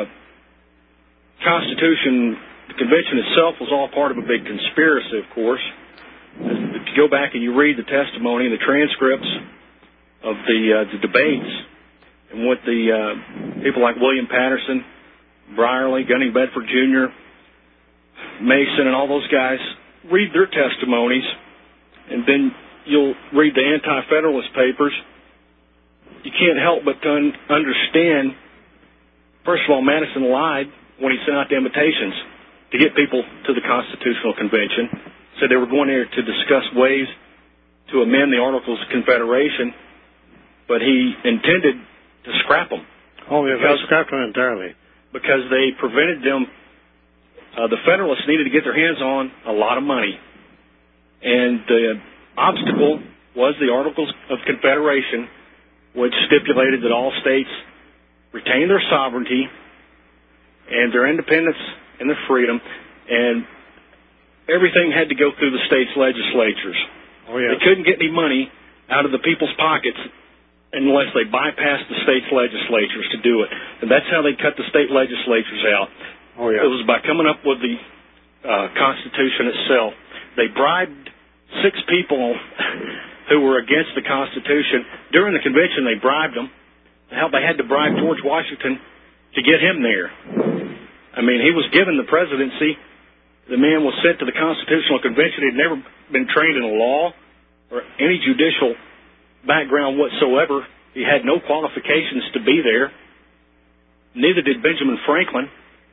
Constitution, the convention itself, was all part of a big conspiracy, of course. If you go back and you read the testimony and the transcripts of the, uh, the debates, and what the uh, people like William Patterson, Brierly, Gunning Bedford Junior, Mason, and all those guys read their testimonies, and then you'll read the anti-federalist papers, you can't help but to un- understand, first of all, Madison lied when he sent out the invitations to get people to the Constitutional Convention. Said they were going there to discuss ways to amend the Articles of Confederation, but he intended to scrap them. Oh, yeah, they scrapped them entirely. Because they prevented them, uh, the Federalists needed to get their hands on a lot of money. And the obstacle was the Articles of Confederation, which stipulated that all states retain their sovereignty and their independence and their freedom, and everything had to go through the states' legislatures. Oh, yeah. They couldn't get any money out of the people's pockets unless they bypassed the states' legislatures to do it. And that's how they cut the state legislatures out. Oh, yeah. It was by coming up with the uh, Constitution itself. They bribed six people who were against the Constitution. During the convention, they bribed them. Hell, they had to bribe George Washington to get him there. I mean, he was given the presidency. The man was sent to the Constitutional Convention. He had never been trained in law or any judicial background whatsoever. He had no qualifications to be there. Neither did Benjamin Franklin.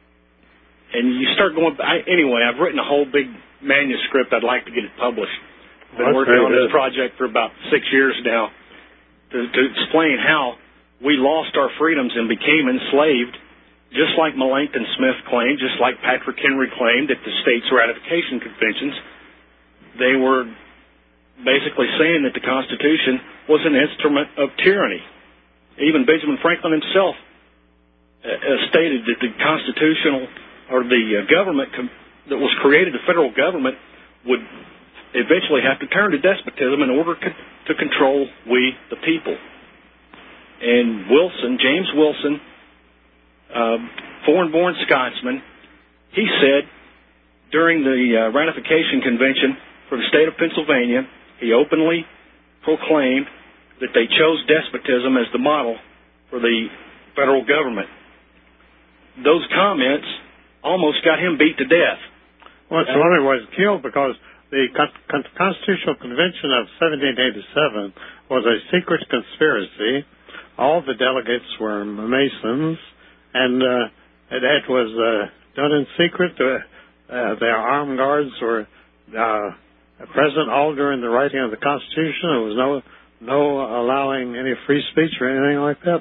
And you start going, I, anyway, I've written a whole big manuscript. I'd like to get it published. I've been Well, working on this good. project for about six years now to, to explain how we lost our freedoms and became enslaved, just like Melancthon Smith claimed, just like Patrick Henry claimed at the states' ratification conventions. They were basically saying that the Constitution was an instrument of tyranny. Even Benjamin Franklin himself uh, stated that the constitutional or the uh, government com- that was created, the federal government, would eventually have to turn to despotism in order co- to control we, the people. And Wilson, James Wilson, uh, foreign-born Scotsman, he said during the uh, ratification convention for the state of Pennsylvania, he openly proclaimed that they chose despotism as the model for the federal government. Those comments almost got him beat to death. Well, it's one he was killed because the Con- Con- Constitutional Convention of seventeen eighty-seven was a secret conspiracy. All the delegates were Masons, and uh, it, it was uh, done in secret. Uh, uh, their armed guards were uh, present all during the writing of the Constitution. There was no no allowing any free speech or anything like that.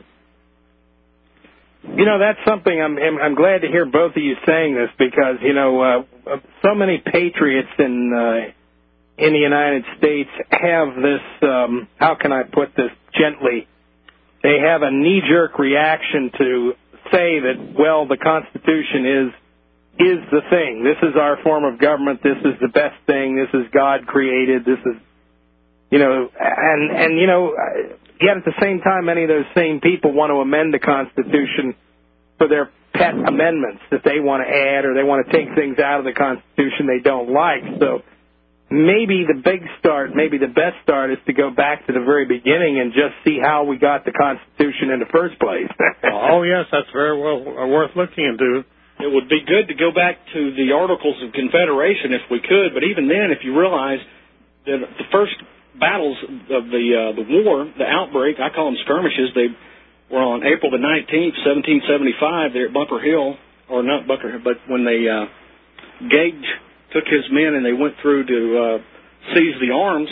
You know, that's something I'm I'm glad to hear both of you saying this, because, you know, uh, so many patriots in uh, in the United States have this, um, how can I put this gently, they have a knee-jerk reaction to say that, well, the Constitution is is the thing. This is our form of government. This is the best thing. This is God created. This is, you know, and, and you know, yet at the same time, many of those same people want to amend the Constitution for their pet amendments that they want to add, or they want to take things out of the Constitution they don't like. So maybe the big start, maybe the best start is to go back to the very beginning and just see how we got the Constitution in the first place. Oh, yes, that's very well uh, worth looking into. It would be good to go back to the Articles of Confederation if we could, but even then, if you realize that the first battles of the uh, the war, the outbreak, I call them skirmishes, they were on April the nineteenth, seventeen seventy-five, there at Bunker Hill, or not Bunker Hill, but when they, uh, Gage took his men and they went through to uh, seize the arms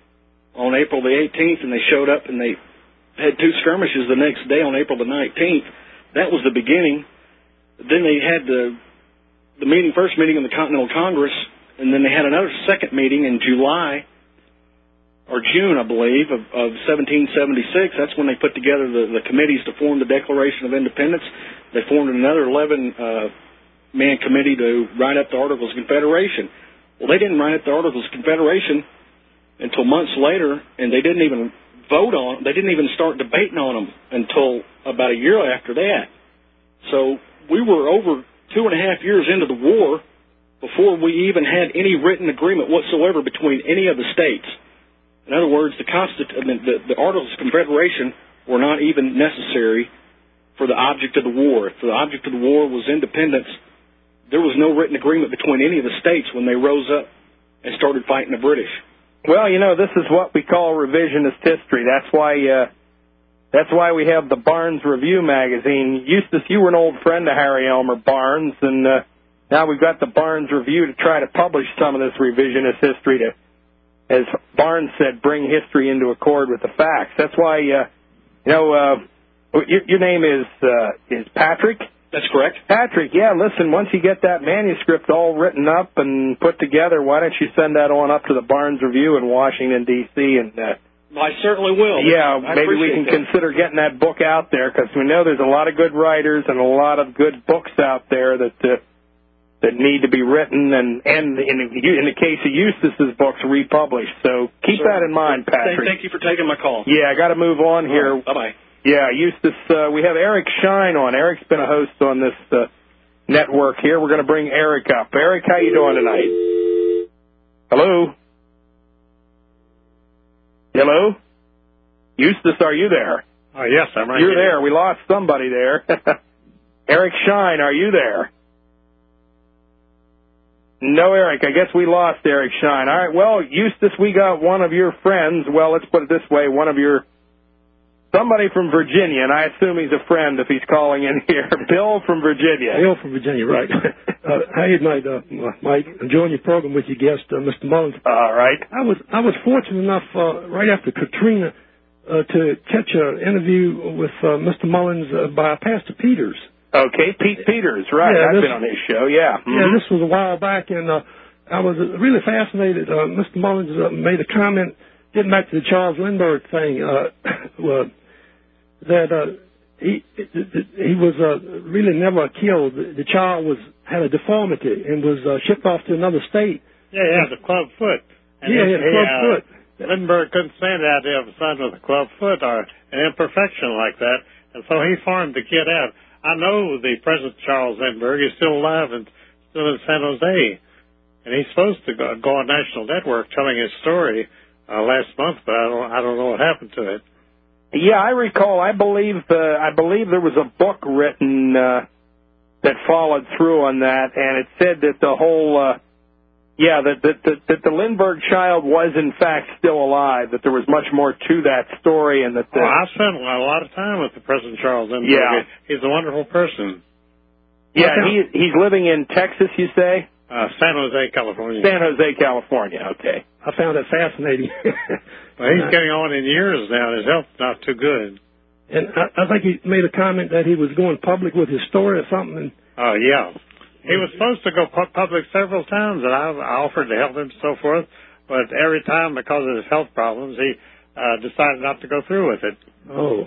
on April the eighteenth, and they showed up and they had two skirmishes the next day on April the nineteenth. That was the beginning. Then they had the the meeting, first meeting in the Continental Congress, and then they had another second meeting in July or June, I believe, of, of seventeen seventy-six. That's when they put together the, the committees to form the Declaration of Independence. They formed another eleven uh, man committee to write up the Articles of Confederation. Well, they didn't write up the Articles of Confederation until months later, and they didn't even vote on, they didn't even start debating on them until about a year after that. So we were over two and a half years into the war before we even had any written agreement whatsoever between any of the states. In other words, the, Constitu- I mean, the, the Articles of Confederation were not even necessary for the object of the war. If the object of the war was independence, there was no written agreement between any of the states when they rose up and started fighting the British. Well, you know, this is what we call revisionist history. That's why uh, that's why we have the Barnes Review magazine. Eustace, you were an old friend of Harry Elmer Barnes, and uh, now we've got the Barnes Review to try to publish some of this revisionist history to, as Barnes said, bring history into accord with the facts. That's why, uh, you know, uh, your, your name is uh, is Patrick? That's correct. Patrick, yeah, listen, once you get that manuscript all written up and put together, why don't you send that on up to the Barnes Review in Washington, D C, and uh, I certainly will. Yeah, I maybe we can that. consider getting that book out there, because we know there's a lot of good writers and a lot of good books out there that uh, that need to be written, and, and in, the, in the case of Eustace's books, republished. So keep Sure. that in mind, Patrick. Thank you for taking my call. Yeah, I got to move on here. Right. Bye-bye. Yeah, Eustace, uh, we have Eric Shine on. Eric's been a host on this uh, network here. We're going to bring Eric up. Eric, how you doing tonight? Hello? Hello? Eustace, are you there? Oh, yes, I'm right You're here. there. We lost somebody there. Eric Shine, are you there? No, Eric. I guess we lost Eric Shine. All right, well, Eustace, we got one of your friends. Well, let's put it this way. One of your... Somebody from Virginia, and I assume he's a friend if he's calling in here. Bill from Virginia. Bill from Virginia, right. uh, hey, tonight, uh, Mike, enjoying your program with your guest, uh, Mister Mullins. All right. I was I was fortunate enough uh, right after Katrina uh, to catch an interview with uh, Mister Mullins uh, by Pastor Peters. Okay, Pete Peters, right. Yeah, I've this, been on his show, yeah. Mm-hmm. Yeah, this was a while back, and uh, I was really fascinated. Uh, Mister Mullins uh, made a comment, getting back to the Charles Lindbergh thing, uh, well, that uh, he he was uh, really never killed. The child was had a deformity and was uh, shipped off to another state. Yeah, he had the club foot. And yeah, he had a club uh, foot. Lindbergh couldn't stand the idea of a son with a club foot or an imperfection like that, and so he farmed the kid out. I know the present Charles Lindbergh is still alive and still in San Jose, and he's supposed to go, go on national network telling his story uh, last month, but I don't I don't know what happened to it. Yeah, I recall. I believe uh, I believe there was a book written uh, that followed through on that, and it said that the whole, uh, yeah, that, that that that the Lindbergh child was in fact still alive. That there was much more to that story, and that. The, oh, I spent a lot of time with the President Charles Lindbergh. Yeah, he's a wonderful person. Yeah, he he's living in Texas, you say? Uh, San Jose, California. San Jose, California. Okay. I found that fascinating. Well, he's getting on in years now. His health's not too good. And I, I think he made a comment that he was going public with his story or something. Oh, yeah. He was supposed to go pu- public several times, and I, I offered to help him and so forth. But every time, because of his health problems, he uh, decided not to go through with it. Oh.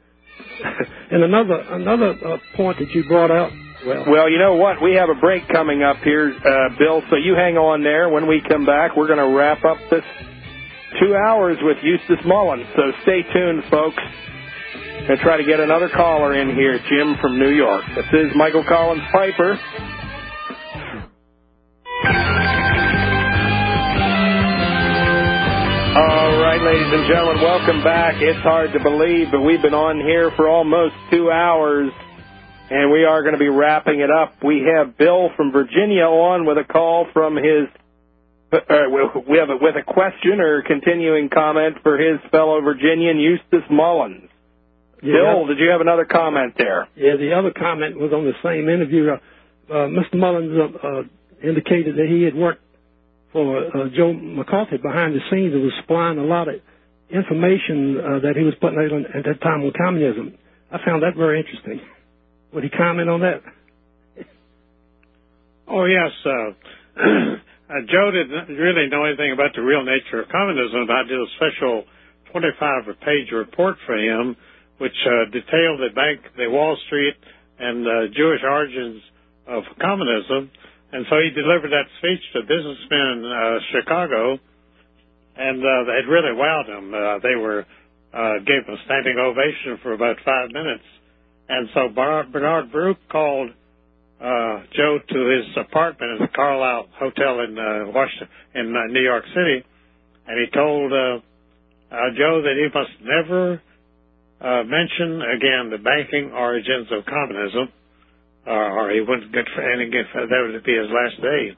And another another uh, point that you brought out. Well, well, you know what? We have a break coming up here, uh, Bill, so you hang on there. When we come back, we're going to wrap up this two hours with Eustace Mullins. So stay tuned, folks. Going to try to get another caller in here, Jim from New York. This is Michael Collins Piper. All right, ladies and gentlemen, welcome back. It's hard to believe, but we've been on here for almost two hours. And we are going to be wrapping it up. We have Bill from Virginia on with a call from his, uh, we have a, with a question or continuing comment for his fellow Virginian, Eustace Mullins. Yeah, Bill, did you have another comment there? Yeah, the other comment was on the same interview. Uh, uh, Mister Mullins uh, uh, indicated that he had worked for uh, Joe McCarthy behind the scenes and was supplying a lot of information uh, that he was putting out at that time on communism. I found that very interesting. Would he comment on that? Oh, yes. Uh, uh, Joe didn't really know anything about the real nature of communism. I did a special twenty-five page report for him, which uh, detailed the bank, the Wall Street, and uh, Jewish origins of communism. And so he delivered that speech to businessmen in uh, Chicago, and uh, it really wowed them. Uh, they were uh, gave him a standing ovation for about five minutes. And so Bernard, Bernard Baruch called uh, Joe to his apartment at the Carlisle Hotel in uh, Washington, in uh, New York City, and he told uh, uh, Joe that he must never uh, mention again the banking origins of communism, or, or he wouldn't get any get that would be his last day.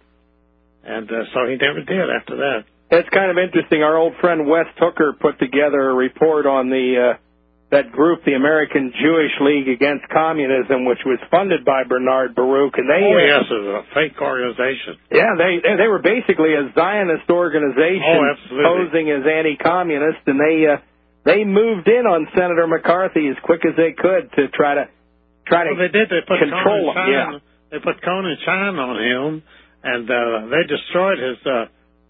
And uh, so he never did after that. It's kind of interesting. Our old friend Wes Hooker put together a report on the uh, that group, the American Jewish League Against Communism, which was funded by Bernard Baruch, and they oh uh, yes, it was a fake organization. Yeah, they they were basically a Zionist organization oh, absolutely. posing as anti-communist, and they uh, they moved in on Senator McCarthy as quick as they could to try to try to well, they did. They put control Conan him. Shine, Yeah, they put Conan Shine on him, and uh, they destroyed his uh,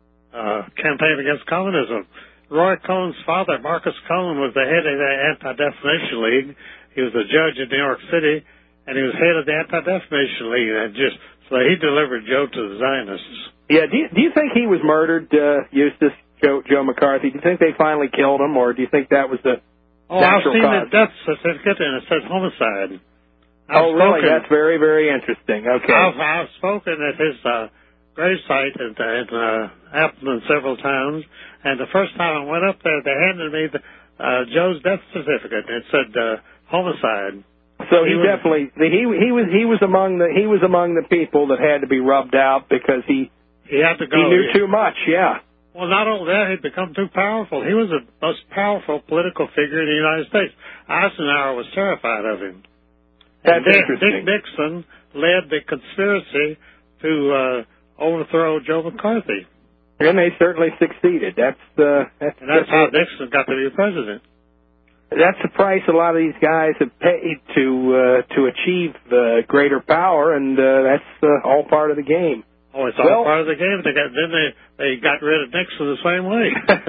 uh, campaign against communism. Roy Cohn's father, Marcus Cohn, was the head of the Anti-Defamation League. He was a judge in New York City, and he was head of the Anti-Defamation League. And just so he delivered Joe to the Zionists. Yeah. Do you, do you think he was murdered, uh, Eustace Joe, Joe McCarthy? Do you think they finally killed him, or do you think that was the oh, I've natural seen cause? the death certificate, and it says homicide. I've oh, really? spoken, That's very, very interesting. Okay. I've, I've spoken at his uh, gravesite in, in uh, Appleton several times. And the first time I went up there, they handed me the, uh, Joe's death certificate. It said uh, homicide. So he, he was, definitely he he was he was among the he was among the people that had to be rubbed out because he he had to go. He knew yeah. too much. Yeah. Well, not only that, he'd become too powerful. He was the most powerful political figure in the United States. Eisenhower was terrified of him. That's and Dick, interesting. Dick Nixon led the conspiracy to uh, overthrow Joe McCarthy. And they certainly succeeded. That's uh, that's, and that's that's how Nixon got to be president. That's the price a lot of these guys have paid to uh, to achieve uh, greater power, and uh, that's uh, all part of the game. Oh, it's well, all part of the game. They got then they they got rid of Nixon the same way.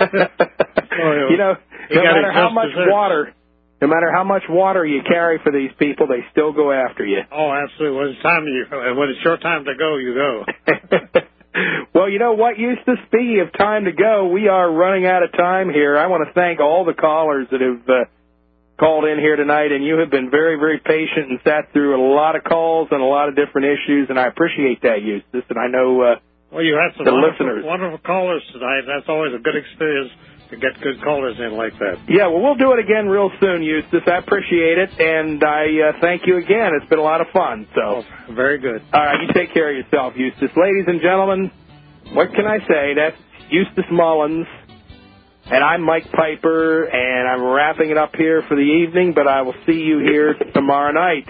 you know, no matter how much dessert. water, no matter how much water you carry for these people, they still go after you. Oh, absolutely. When it's time you, when it's your time to go, you go. Well, you know what, Eustace? Speaking of time to go, we are running out of time here. I want to thank all the callers that have uh, called in here tonight, and you have been very, very patient and sat through a lot of calls and a lot of different issues, and I appreciate that, Eustace. And I know uh, well, you had some the wonderful, listeners. wonderful callers tonight. That's always a good experience to get good callers in like that. Yeah, well, we'll do it again real soon, Eustace. I appreciate it, and I uh, thank you again. It's been a lot of fun. So, oh, very good. All right, you take care of yourself, Eustace. Ladies and gentlemen, what can I say? That's Eustace Mullins, and I'm Mike Piper, and I'm wrapping it up here for the evening, but I will see you here tomorrow night.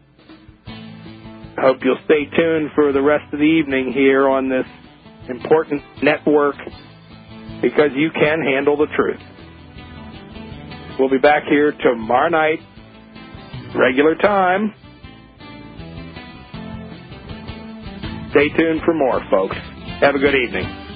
I hope you'll stay tuned for the rest of the evening here on this important network, because you can handle the truth. We'll be back here tomorrow night, regular time. Stay tuned for more, folks. Have a good evening.